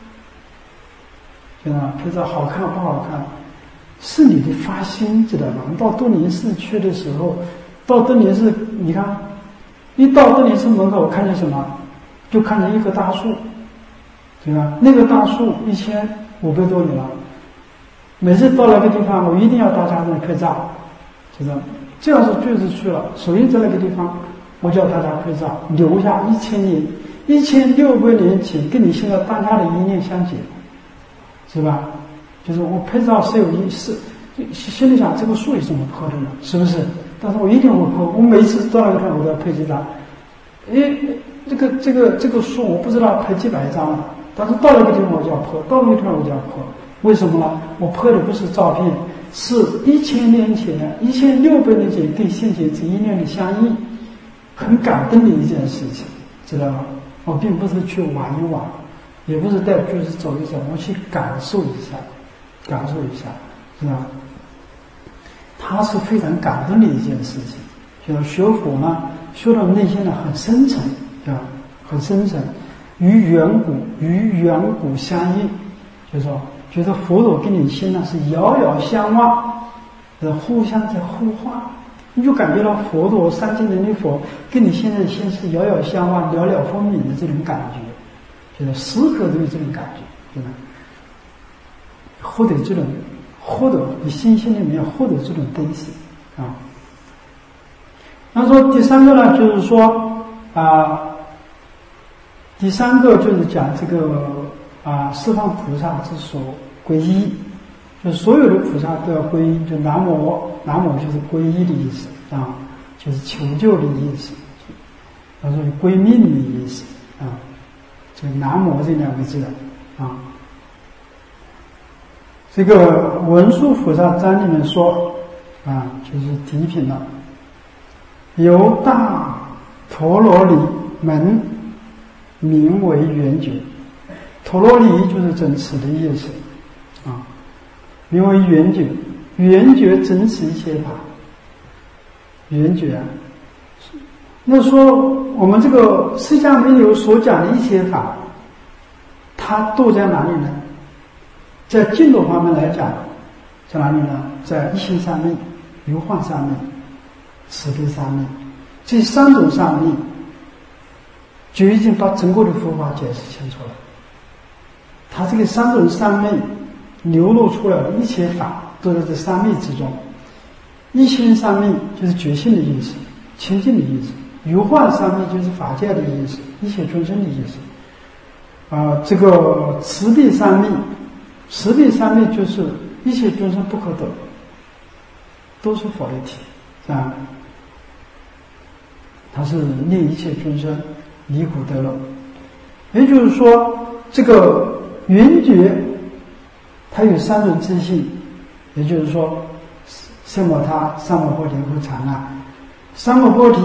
是吧？拍照好看不好看，是你的发心，知道吗？你到敦宁寺去的时候，到敦宁寺，你看。一到敦宁寺门口，看见什么？就看见一棵大树，对吧？那个大树一千五百多年了。每次到那个地方，我一定要大家在那拍照，知道吗？这要是就是去了，首先在那个地方，我叫大家拍照，留下一千年、一千六百年前跟你现在当下的一念相结，是吧？就是我拍照是有意思，心里想这个树有什么拍的呢？是不是？但是我一定会拍，我每次到那个地方我都要拍几张。诶，这个这个这个树我不知道拍几百张了，但是到那个地方我就要拍，到那个地方我就要拍。为什么呢？我拍的不是照片，是一千年前、一千六百年前跟现前这一念的相应，很感动的一件事情，知道吗？我并不是去玩一玩，也不是带就是走一走，我去感受一下，感受一下，是吧？它是非常感动的一件事情，就是学佛呢，修到内心呢很深沉，对吧？很深沉，与远古与远古相应，就是说，觉得佛陀跟你心呢是遥遥相望，呃，互相在互换，你就感觉到佛陀三千年的佛跟你现在的心是遥遥相望、寥寥分明的这种感觉，就是时刻都有这种感觉，对吧？获得这种。获得你心心里面获得这种东西啊。那说第三个呢，就是说啊，第三个就是讲这个啊，十方菩萨之所皈依，就所有的菩萨都要皈依，就南无南无就是皈依的意思啊，就是求救的意思，他说归命的意思啊，就南无这两个字啊。这个文殊菩萨章里面说啊，就是题品了，由大陀罗尼门名为圆觉，陀罗尼就是真持的意思啊，名为圆觉，圆觉真持一切法，圆觉啊。那说我们这个释迦牟尼所讲的一切法，它都在哪里呢？在净土方面来讲，在哪里呢？在一心三昧、如幻三昧、慈悲三昧，这三种三昧就已经把整个的佛法解释清楚了。它这个三种三昧流露出来的一切法都在这三昧之中。一心三昧就是觉性的意思，清净的意思；如幻三昧就是法界的意思，一切众生的意思。啊、呃，这个慈悲三昧。慈悲三昧就是一切众生不可得，都是佛的体啊。它是令一切众生离苦得乐。也就是说，这个圆觉它有三种自性，也就是说色摩他、三摩波提和禅那。三摩波提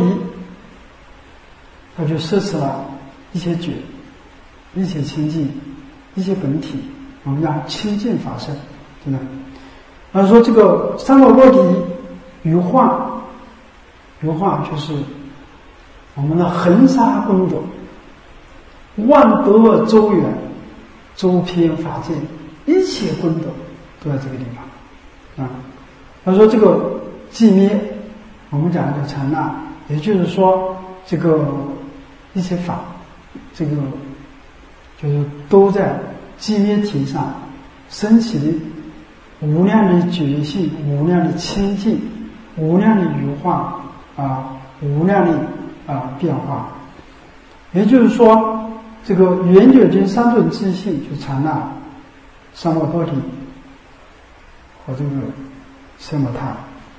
它就摄持了一切觉、一切清净、一切本体，我们讲清净法身，对吧？而说这个三摩波提于化，于化就是我们的恒沙功德，万德周远，周遍法界，一切功德都在这个地方啊。他说这个寂灭，我们讲的禅那，也就是说这个一切法，这个就是都在寂灭体上升起的无量的觉性、无量的清净、无量的语化啊，无量的啊变化。也就是说，这个圆觉经三种自性，就禅那、三摩波提和这个色摩他，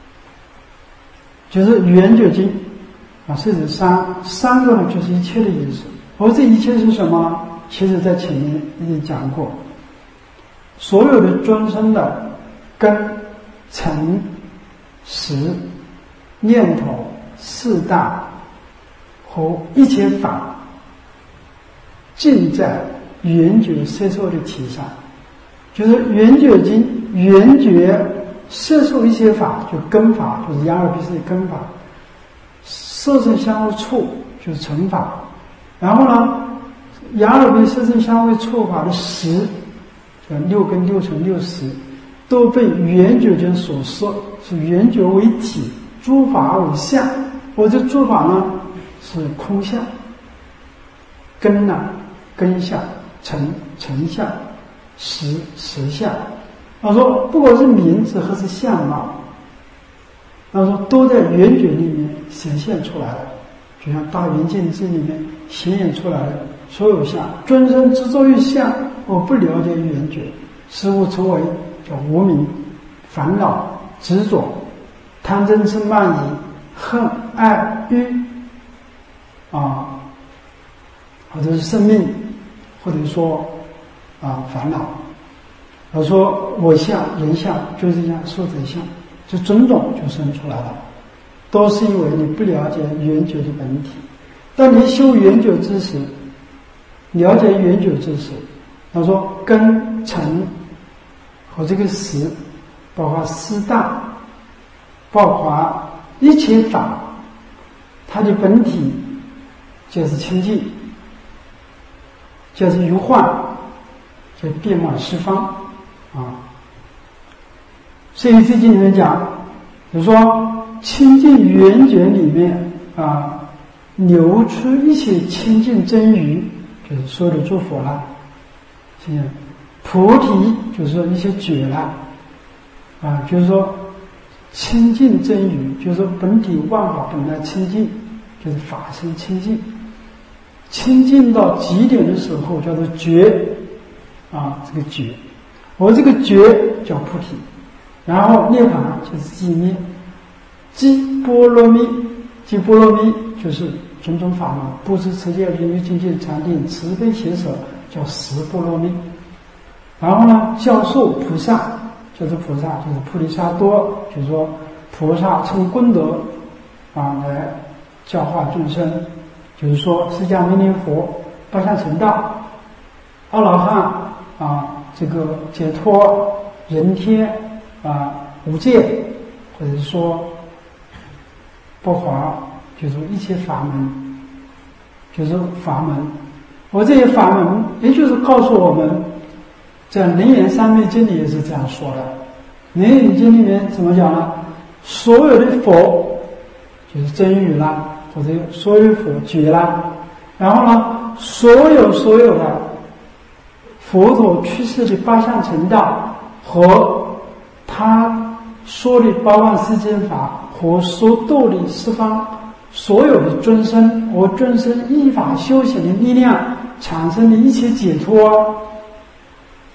就是圆觉经啊，是指三三个呢，就是一切的意思。而这一切是什么？其实在前面已经讲过，所有的众生的根、尘、识、念头、四大和一切法，尽在圆觉摄受的体上。就是圆觉经，圆觉摄受一切法，就根法，就是眼耳鼻舌的根法；色声香味触，就是尘法。然后呢，眼耳鼻舌身香味触法的识，叫六根六尘六识，都被圆觉经所摄，是圆觉为体，诸法为相。我这诸法呢是空相，根呢根相，尘尘相，识识相。他说不管是名字还是相貌，他说都在圆觉里面显现出来了，就像大圆镜智里面显现出来的所有相。众生执着于相，我不了解圆觉，使我成为叫无明、烦恼、执着、贪嗔痴慢疑、恨爱欲啊，或者是生命，或者说啊烦恼。他说我相、人相、就是这样寿者相，这种种就生出来了，都是因为你不了解圆觉的本体。当你修圆觉之时，了解圆觉之时，他说根尘和这个识，包括四大，包括一切法，它的本体就是清净，就是如幻，就遍满十方啊。所以这经里面讲，就是说清净圆觉里面啊，流出一切清净真语，就是所有的诸佛了。现在菩提就是说一些觉了啊，就是说清净真语，就是说本体万法本来清净，就是法身清净。清净到极点的时候叫做觉啊，这个觉，我这个觉叫菩提，然后涅槃就是寂灭，寂波罗蜜，寂波罗蜜就是种种法门，布施、持戒、忍辱、精进、禅定、慈悲、喜舍，叫十波罗蜜。然后呢，教授菩萨，就是菩萨，就是菩提萨埵，就是说菩萨从功德啊来教化众生，就是说释迦牟尼佛八相成道，阿罗汉啊，这个解脱人天啊无界，或者是说不华，就是一切法门，就是法门。我这些法门，也就是告诉我们，在《楞严三昧经》里也是这样说的。《楞严经》里面怎么讲呢？所有的佛就是真语啦，或者所有的佛觉啦，然后呢，所有所有的佛陀去世的八相成道和他说的八万四千法和所度的十方所有的众生和众生依法修行的力量产生的一切解脱，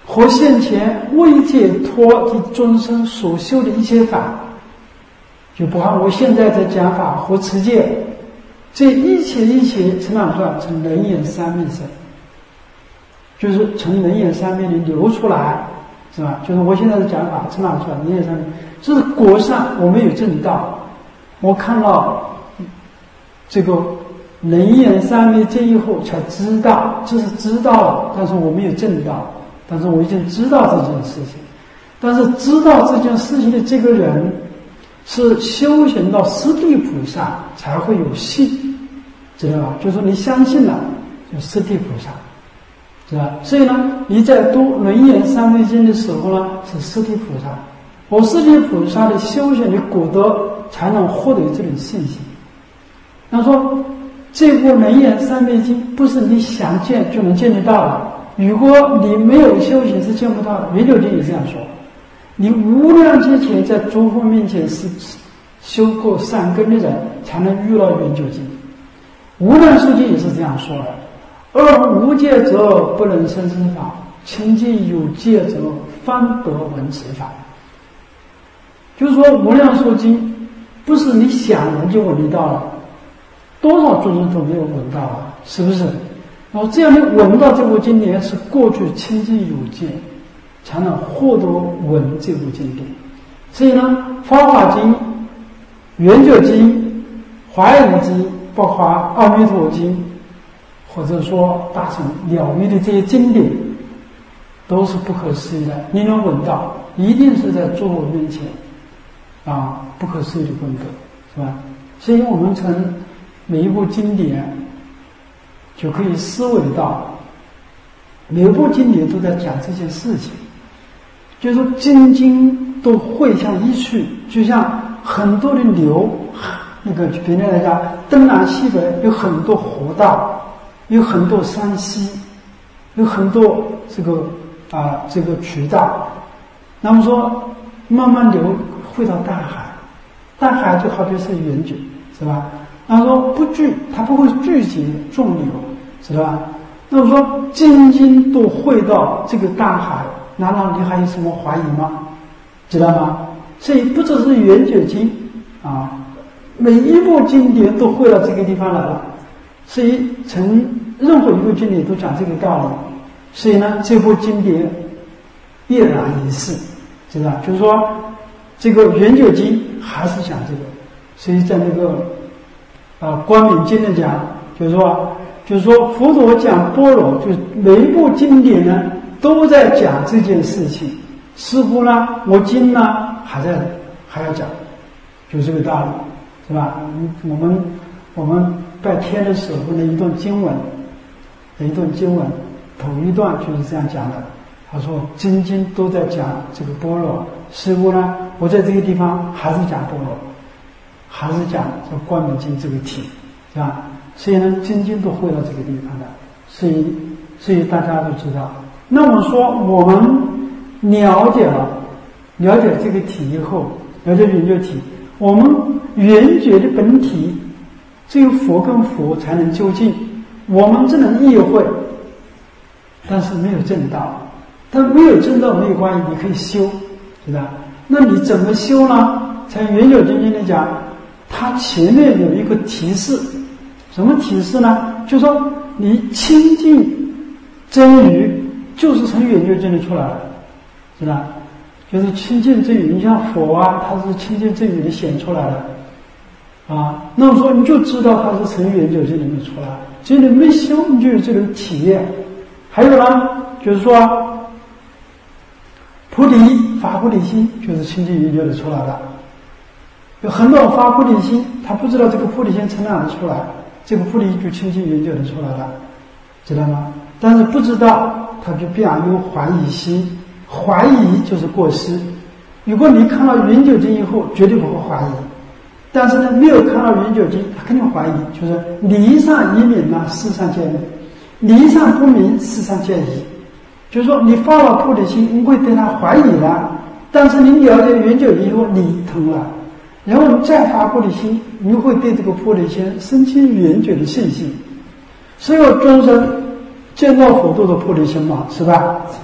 和现前未解脱及众生所修的一切法，就包含我现在的讲法和持戒，这一切一切成哪算？从人眼三昧身，就是从人眼三昧里流出来，是吧？就是我现在的讲法成哪算？人眼三昧，这是果上我没有证到，我看到这个人眼三昧这以后才知道，这是知道了，但是我没有证到，但是我已经知道这件事情。但是知道这件事情的这个人是修行到十地菩萨才会有信，知道吧？就是说你相信了，就十地菩萨，是吧？所以呢，你在读轮眼三昧经的时候呢，是十地菩萨，我十地菩萨的修行的果德才能获得这种信心。他说这部轮眼三昧经不是你想见就能见得到的，如果你没有修行是见不到的。圆觉经也这样说，你无量劫前在诸佛面前是修过善根的人才能遇到圆觉经。无量寿经也是这样说的，二无戒者不能生此法，清净有戒者方得闻此法。就是说无量寿经不是你想闻就闻得到了，多少众生都没有闻到啊，是不是？然后这样的闻到这部经典是过去清净有戒才能获得闻这部经典。所以呢，法华经、圆觉经、华严经，包括阿弥陀经，或者说大乘了义的这些经典，都是不可思议的。你能闻到，一定是在诸佛面前啊，不可思议的功德，是吧？所以我们从每一部经典就可以思维到，每一部经典都在讲这件事情，就是说经经都汇向一处，就像很多的流，那个就别人来讲，东南西北有很多河道，有很多山溪，有很多这个啊这个渠道，那么说慢慢流汇到大海，大海就好比是圆觉，是吧？那么说不聚，它不会聚集众流，知道吧？那么说经经都汇到这个大海，难道你还有什么怀疑吗？知道吗？所以不只是圆觉经啊，每一部经典都汇到这个地方来了。所以从任何一部经典都讲这个道理。所以呢，这部经典必然一世，知道吧？就是说这个圆觉经还是讲这个，所以在那个啊光明经里讲，就是说就是说佛陀讲般若，就是每一部经典呢都在讲这件事情。似乎呢，我经呢还在还要讲，就这个道理，是吧？我们我们拜天的时候那一段经文，那一段经文头一段就是这样讲的。他说经经都在讲这个般若，似乎呢我在这个地方还是讲般若，还是讲这光明经这个体，是吧？所以呢经经都汇到这个地方的，所以所以大家都知道。那么说我们了解了了解这个体以后，了解圆觉体，我们圆觉的本体只有佛跟佛才能究竟，我们只能意会，但是没有证道。但没有证道没有关系，你可以修，是吧？那你怎么修呢？在圆觉经里讲，它前面有一个提示，什么提示呢？就说你亲近真语，就是从圆觉经里出来的，是吧？就是亲近真语，你像佛啊，它是亲近真语里显出来的啊。那么说你就知道它是从圆觉经里面出来的，只有你没修，你就有这种体验。还有呢，就是说菩提发菩提心，就是亲近圆觉里出来的。有很多人发菩提心，他不知道这个菩提心从哪里出来，这个菩提就亲近圆觉里出来了，知道吗？但是不知道，他就必然有怀疑心，怀疑就是过失。如果你看到圆觉经以后，绝对不会怀疑，但是呢，没有看到圆觉经，他肯定怀疑，就是理上一明呢，事上见明；理上不明，事上见疑。就是说，你发了菩提心，你会对他怀疑了，但是你了解圆觉以后，你通了，然后你再发菩提心，你会对这个菩提心生起圆觉的信心。所有众生见到佛都的菩提心嘛，是吧？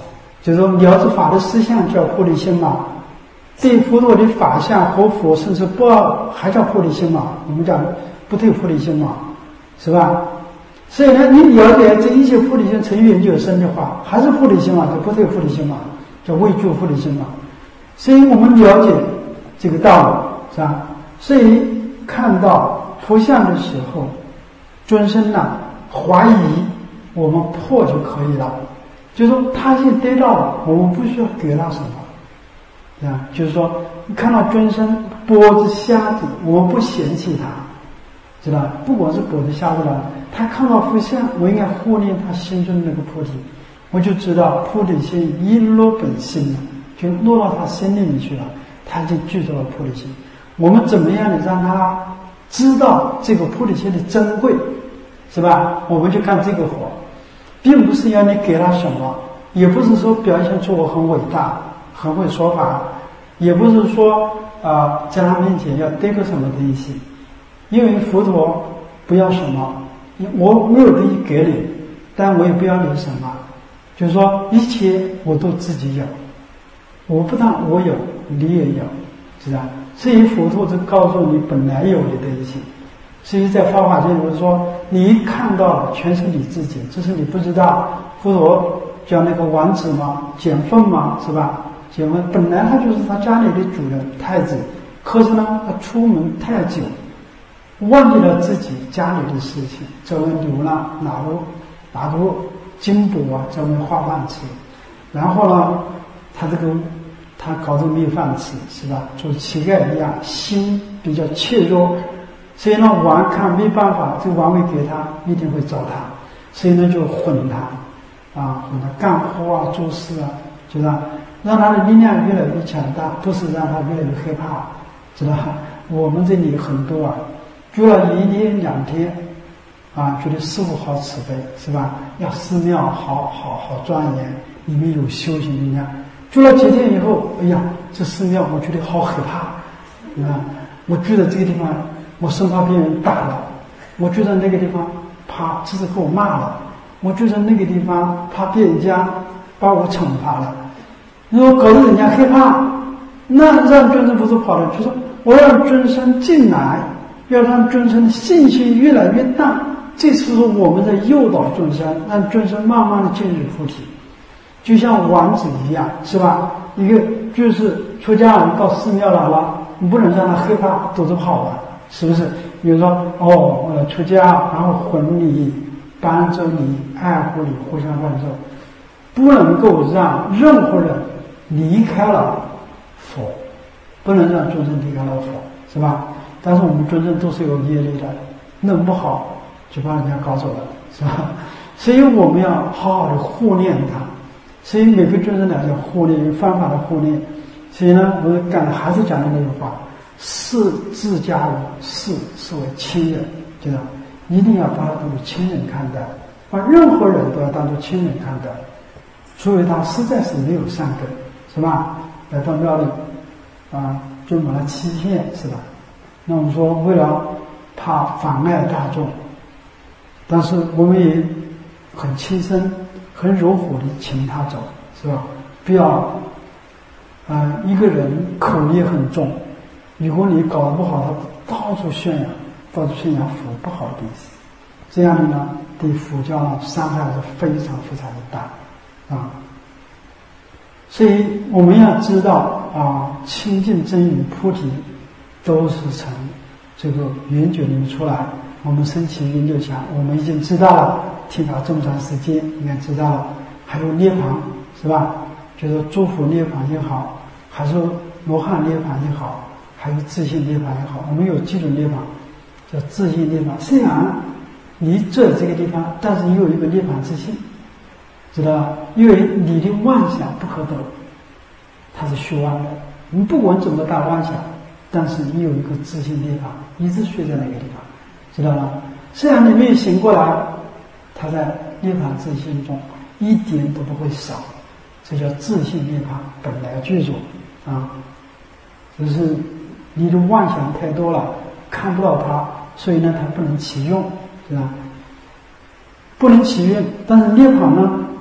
就是说了知法的实相叫菩提心嘛，对佛陀的法相和佛甚至不还叫菩提心嘛，我们讲不对菩提心嘛，是吧？所以呢，你了解这一切菩提心成缘就有生的话，还是菩提心嘛，就不对菩提心嘛，叫未具菩提心嘛。所以我们了解这个道理，是吧？所以看到佛像的时候，尊生呢怀疑，我们破就可以了。就是说他已经得到了，我们不需要给他什么，啊，就是说你看到尊生脖子瞎子，我们不嫌弃他，知道吧？不管是脖子瞎子了，他看到佛像，我应该护念他心中的那个菩提，我就知道菩提心一落本心了，就落到他心里面去了，他已经具足了菩提心。我们怎么样的让他知道这个菩提心的珍贵，是吧？我们就看这个火，并不是要你给他什么，也不是说表现出我很伟大很会说法，也不是说啊、呃、在他面前要得个什么东西，因为佛陀不要什么，我没有东西给你，但我也不要你什么，就是说一切我都自己有，我不但我有你也有，是吧？所以佛陀就告诉你本来有的东西。所以在法华经里面说，你一看到了全是你自己，这是你不知道。佛陀叫那个王子嘛，简凤嘛，是吧？简凤本来他就是他家里的主人太子，可是呢他出门太久，忘记了自己家里的事情，在外流浪，哪路哪路金钵啊，在外面画饭吃。然后呢他这个他搞这个没饭吃，是吧？做乞丐一样，心比较怯弱。所以呢，王看没办法，这个王位给他，一定会找他，所以呢就混他，啊，混他干活啊，做事啊，知道，让他的力量越来越强大，不是让他越来越害怕，知道。我们这里很多啊，住了一天两天，啊，觉得师父好慈悲，是吧？要寺庙好好好庄严，里面有修行力量。住了几天以后，哎呀，这寺庙我觉得好害怕，啊，我住在这个地方。我生怕被人打了，我就在那个地方怕这是给我骂了，我就在那个地方怕被人家把我惩罚了。如果搞得人家害怕，那让尊生不是跑了，就说我要让尊生进来，要让尊生的信心越来越大，这是说我们在诱导尊生，让尊生慢慢的进入菩提，就像王子一样，是吧？一个就是出家人到寺庙来了，你不能让他害怕躲着跑啊，是不是？比如说哦，我出家，然后混你、帮助你、爱护你，互相帮助，不能够让任何人离开了佛，不能让众生离开了佛，是吧？但是我们尊生都是有业力的，弄不好就把人家搞走了，是吧？所以我们要好好的护念他。所以每个尊生呢要护念，有方法的护念。所以呢，我讲还是讲的那句话。视自家人，视视为亲人，知道？一定要把他当作亲人看待，把任何人都要当作亲人看待，除非他实在是没有善根，是吧？来到庙里啊，就把他欺骗，是吧？那我们说，为了怕妨碍大众，但是我们也很轻声、很柔和的请他走，是吧？不要啊、呃，一个人口也很重。如果你搞得不好，他到处宣扬，到处宣扬佛不好的东西，这样的呢，对佛教呢伤害是非常非常的大啊。所以我们要知道啊，清净真如菩提都是从这个圆觉里面出来。我们升起研究想，我们已经知道了，听了这么长时间，应该知道了。还有涅槃，是吧？就是诸佛涅槃也好，还是罗汉涅槃也好。还有自性涅槃也好，我们有几种涅槃，叫自性涅槃。虽然你在这个地方，但是你有一个涅槃自性，知道吧？因为你的妄想不可得，它是虚妄的。你不管怎么大妄想，但是你有一个自性涅槃，一直睡在那个地方，知道吗？虽然你没有醒过来，它在涅槃自性中一点都不会少，这叫自性涅槃本来具足啊，只是。你的妄想太多了，看不到它，所以呢，它不能起用，是吧？不能起用，但是涅槃呢，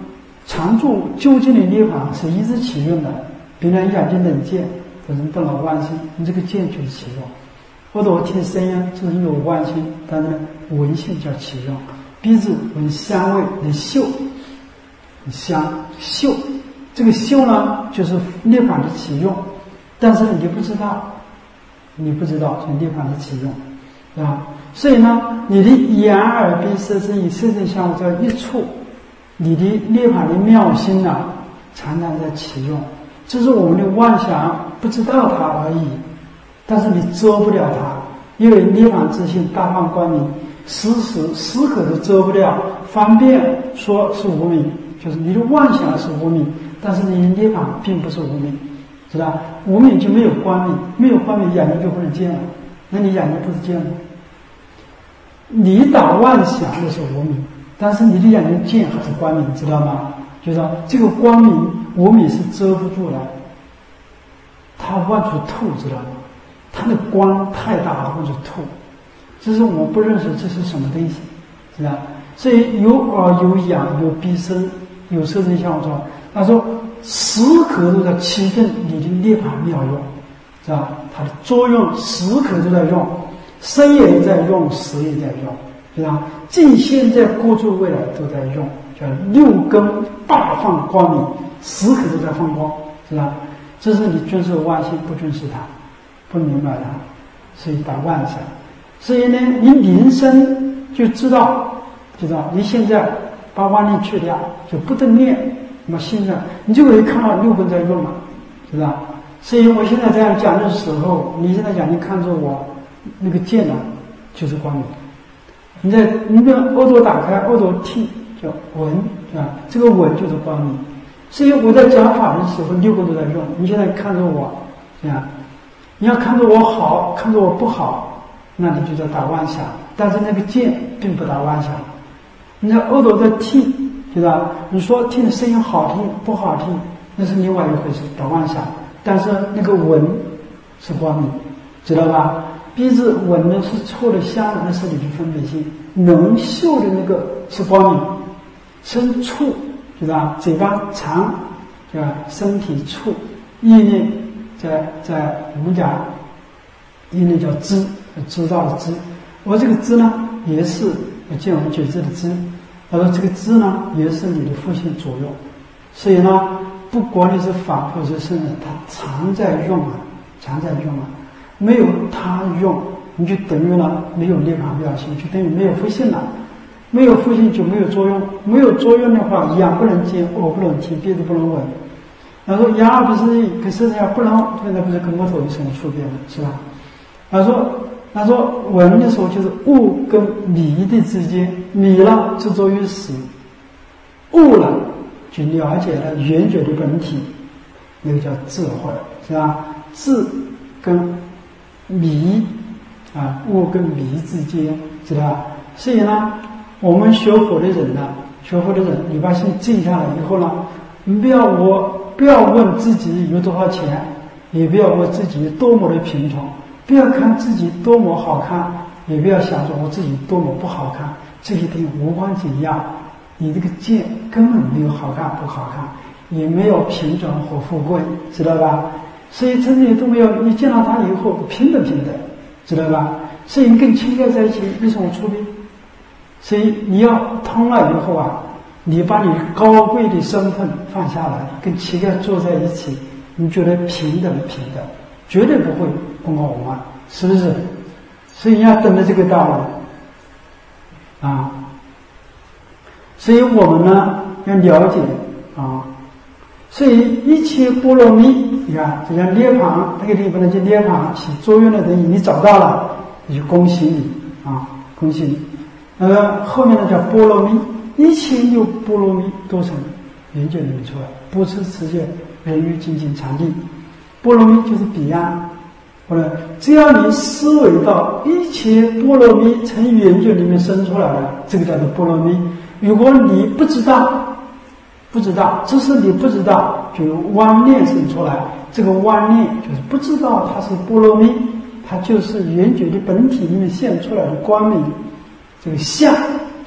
常住究竟的涅槃是一直起用的，别人眼睛能见，这人不能忘心，你这个见就是起用。或者我听声音，这是有忘心，但是闻性叫起用。鼻子闻香味能嗅，香嗅，这个嗅呢就是涅槃的起用，但是你不知道，你不知道是涅槃的起用啊。所以呢，你的眼耳鼻舌身意色声香味这一处，你的涅槃的妙心呢，常常在起用。这是我们的妄想不知道它而已，但是你遮不了它，因为涅槃自性大放光明，时时时刻都遮不了。方便说是无明，就是你的妄想是无明，但是你的涅槃并不是无明，知道？无明就没有光明，没有光明眼睛就不能见了，那你眼睛不是见了？你打妄想的是无明，但是你的眼睛见还是光明，知道吗？就是说这个光明无明是遮不住的，它往出吐，知道吗？它的光太大了，往出吐，这是我不认识这是什么东西，知道？所以有耳有眼有鼻声有色声香味触，他说时刻都在启动你的涅槃妙用，是吧？它的作用时刻都在用，身也在用，识也在用，是吧？尽现在过去未来都在用，叫六根大放光明，时刻都在放光，是吧？这是你遵守妄心，不遵守它，不明白它，所以打妄想。所以呢，你铃声就知道，知道你现在把妄念去掉，就不得念，那么现在你就可以看到六根在用了，是吧？所以我现在这样讲的时候，你现在讲，你看着我那个见呢，就是光明。你在你的耳朵打开，耳朵听叫闻，是吧？这个闻就是光明。所以我在讲法的时候，六根都在用。你现在看着我，是吧？你要看着我好，看着我不好，那你就叫打妄想。但是那个见并不打妄想。你在耳朵在听，对吧？你说听的声音好听不好听，那是另外一回事，打妄想。但是那个闻是光明，知道吧？鼻子闻的是臭的香的，那是你的分别心。能嗅的那个是光明，身触，对吧？嘴巴尝，对吧？身体触，意念在在我们讲，意念叫知，知道的知。我这个知呢，也是见闻觉知的知。他说这个知呢，也是你的复性作用。所以呢，不管你是法或是圣人，他常在用啊，常在用啊。没有他用，你就等于了没有涅槃妙性，就等于没有复性了。没有复性就没有作用，没有作用的话，眼不能见，耳不能听，鼻子不能闻。他说眼耳鼻舌身跟舌头不能，现在不是跟木头有什么区别的，是吧？他说他说闻的时候就是悟跟迷的之间，迷了执着于识，悟了就了解了圆觉的本体，那个叫智慧，是吧？智跟迷啊，悟跟迷之间，知道吧？所以呢，我们学佛的人呢，学佛的人，你把心静下来以后呢，你不要我不要问自己有多少钱，也不要问自己多么的贫穷，不要看自己多么好看，也不要想说我自己多么不好看，这些东西无关紧要。你这个见根本没有好看不好看，也没有贫穷或富贵，知道吧？所以这些都没有，你见到他以后平等平等，知道吧？所以你跟亲爱在一起有什么区别？所以你要通了以后啊，你把你高贵的身份放下来，跟乞丐坐在一起，你觉得平等平等，绝对不会不傲慢，是不是？所以你要懂得这个道理啊。所以我们呢要了解啊，所以一切波罗蜜，你看就像涅槃那个地方呢，就涅槃起作用的东西，你找到了，你就恭喜你啊，恭喜你。呃，后面呢叫波罗蜜，一切有波罗蜜都成圆觉里面出来，不持持戒，人欲精进禅定，波罗蜜就是彼岸。或者只要你思维到一切波罗蜜从圆觉里面生出来了，这个叫做波罗蜜。如果你不知道，不知道，只是你不知道，就有妄念生出来。这个妄念就是不知道它是波罗蜜，它就是圆觉的本体里面现出来的光明。这个相就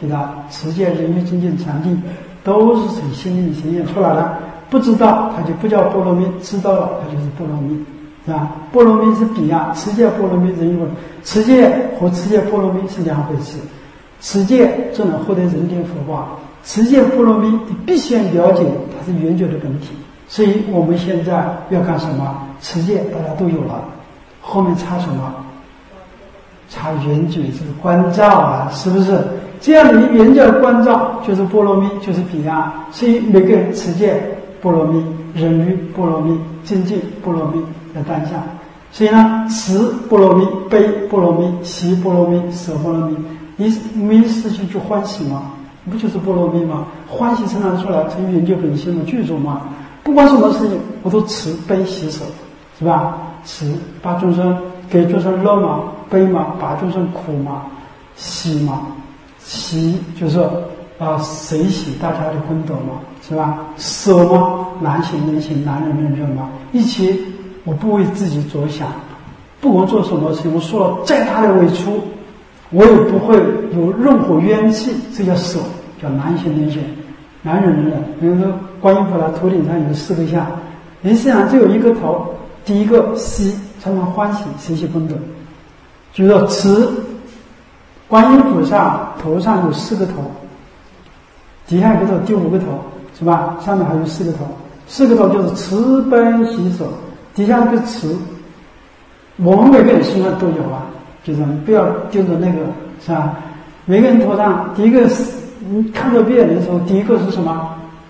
给他持戒、忍辱、精进、禅定，都是从心里显现出来的。不知道他就不叫波罗蜜，知道了他就是波罗蜜，是吧？波罗蜜是彼岸，持戒波罗蜜忍辱，持戒和持戒波罗蜜是两回事。持戒就能获得人天福报，持戒波罗蜜你必须要了解它是圆觉的本体。所以我们现在要干什么？持戒大家都有了，后面差什么？差圆觉，这个关照啊，是不是？这样的圆觉的关照就是波罗蜜，就是彼岸。所以每个人持戒波罗蜜，忍辱波罗蜜，精进波罗蜜的当下。所以呢，持波罗蜜，悲波罗蜜，喜波罗蜜，舍波罗蜜。你没事情去欢喜吗？不就是波罗蜜吗？欢喜成长出来，成圆觉本性的具足吗？不管什么事情，我都慈悲喜舍，是吧？慈把众生给众生乐嘛，悲嘛，把众生苦嘛，喜嘛，喜就是啊、呃，谁喜大家的功德嘛，是吧？舍嘛，难行能行，难忍能忍嘛，一切我不为自己着想，不管做什么事情，我受了再大的委屈，我也不会有任何怨气，这叫舍，叫难行能行，难忍能忍。比如说观音菩萨头顶上有四个像，人身上只有一个头，第一个喜，常常欢喜，谁喜功德，就说慈。观音菩萨头上有四个头，底下一个头，第五个头，是吧？上面还有四个头，四个头就是慈悲喜舍，底下那个慈，我们每个人身上都有啊，就是不要丢着那个，是吧？每个人头上第一个你看到别人的时候，第一个是什么？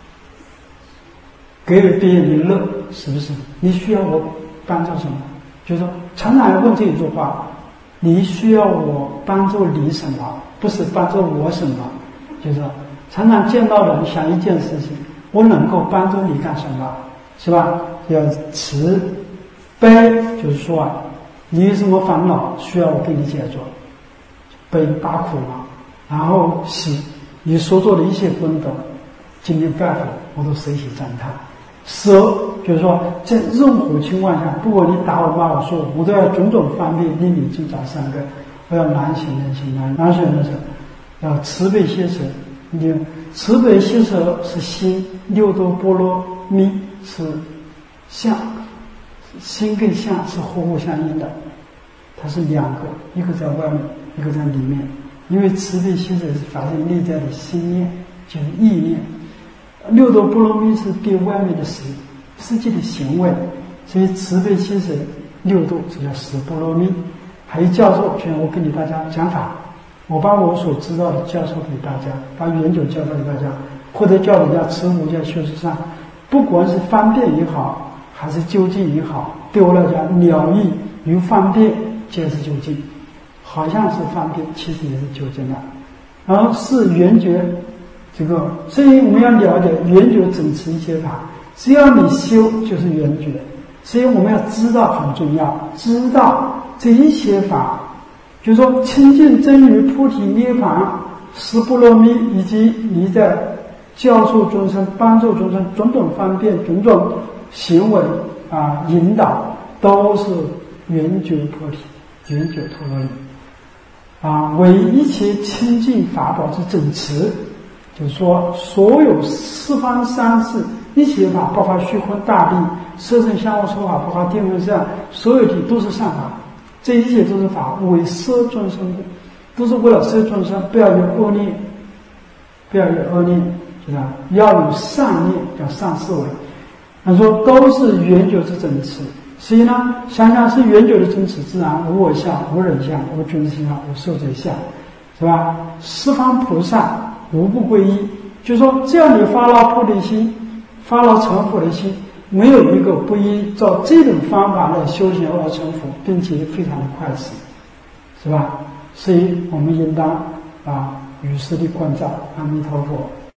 给予别人的乐，是不是？你需要我帮助什么？就是说常常要问这一句话，你需要我帮助你什么？不是帮助我什么？就是说常常见到人想一件事情，我能够帮助你干什么？是吧？要慈悲，就是说啊，你有什么烦恼需要我给你解决？悲八苦嘛。然后喜，你所做的一切功德，今天拜佛我都随喜赞叹。舍就是说，在任何情况下，不管你打我骂我说我，我都要种种方面令你挣扎三个，我要难行能行，难难行能行，要慈悲喜舍。你慈悲喜舍是心，六度波罗蜜是相，心跟相是互互相应的，它是两个，一个在外面，一个在里面。因为慈悲喜舍是发生内在的心念，就是意念。六度波罗蜜是对外面的实实际的行为，所以慈悲喜舍六度这叫十波罗蜜。还有教授，现在我跟你大家讲法，我把我所知道的教授给大家，把研究教导给大家，或者教人家持五戒修持上，不管是方便也好，还是究竟也好，对我来讲，了义与方便皆是究竟。好像是方便，其实也是究竟的。然后是圆觉，这个，所以我们要了解圆觉整持一切法，只要你修就是圆觉。所以我们要知道很重要，知道这一切法，就是说清净真如菩提涅槃十波罗蜜，以及你在教授众生、帮助众生种种方便、种种行为啊引导，都是圆觉菩提、圆觉陀罗尼。啊，为一切清净法宝之整持，就是说所有四方三世一切法，包括虚空大地、色身香味触法，包括天人善，所有的都是善法，这一切都是法，为摄众生的，都是为了摄众生，不要有恶念，不要有恶念，是吧？要有善念，叫善思维。他说都是圆觉之整持。所以呢，想想是圆觉的真实自然，无我相、无人相、无君子相、无寿者相，是吧？十方菩萨无不归依，就是说，只要你发了菩提心，发了成佛的心，没有一个不依照这种方法来修行而成佛，并且非常的快速，是吧？所以我们应当啊，与师的关照，阿弥陀佛。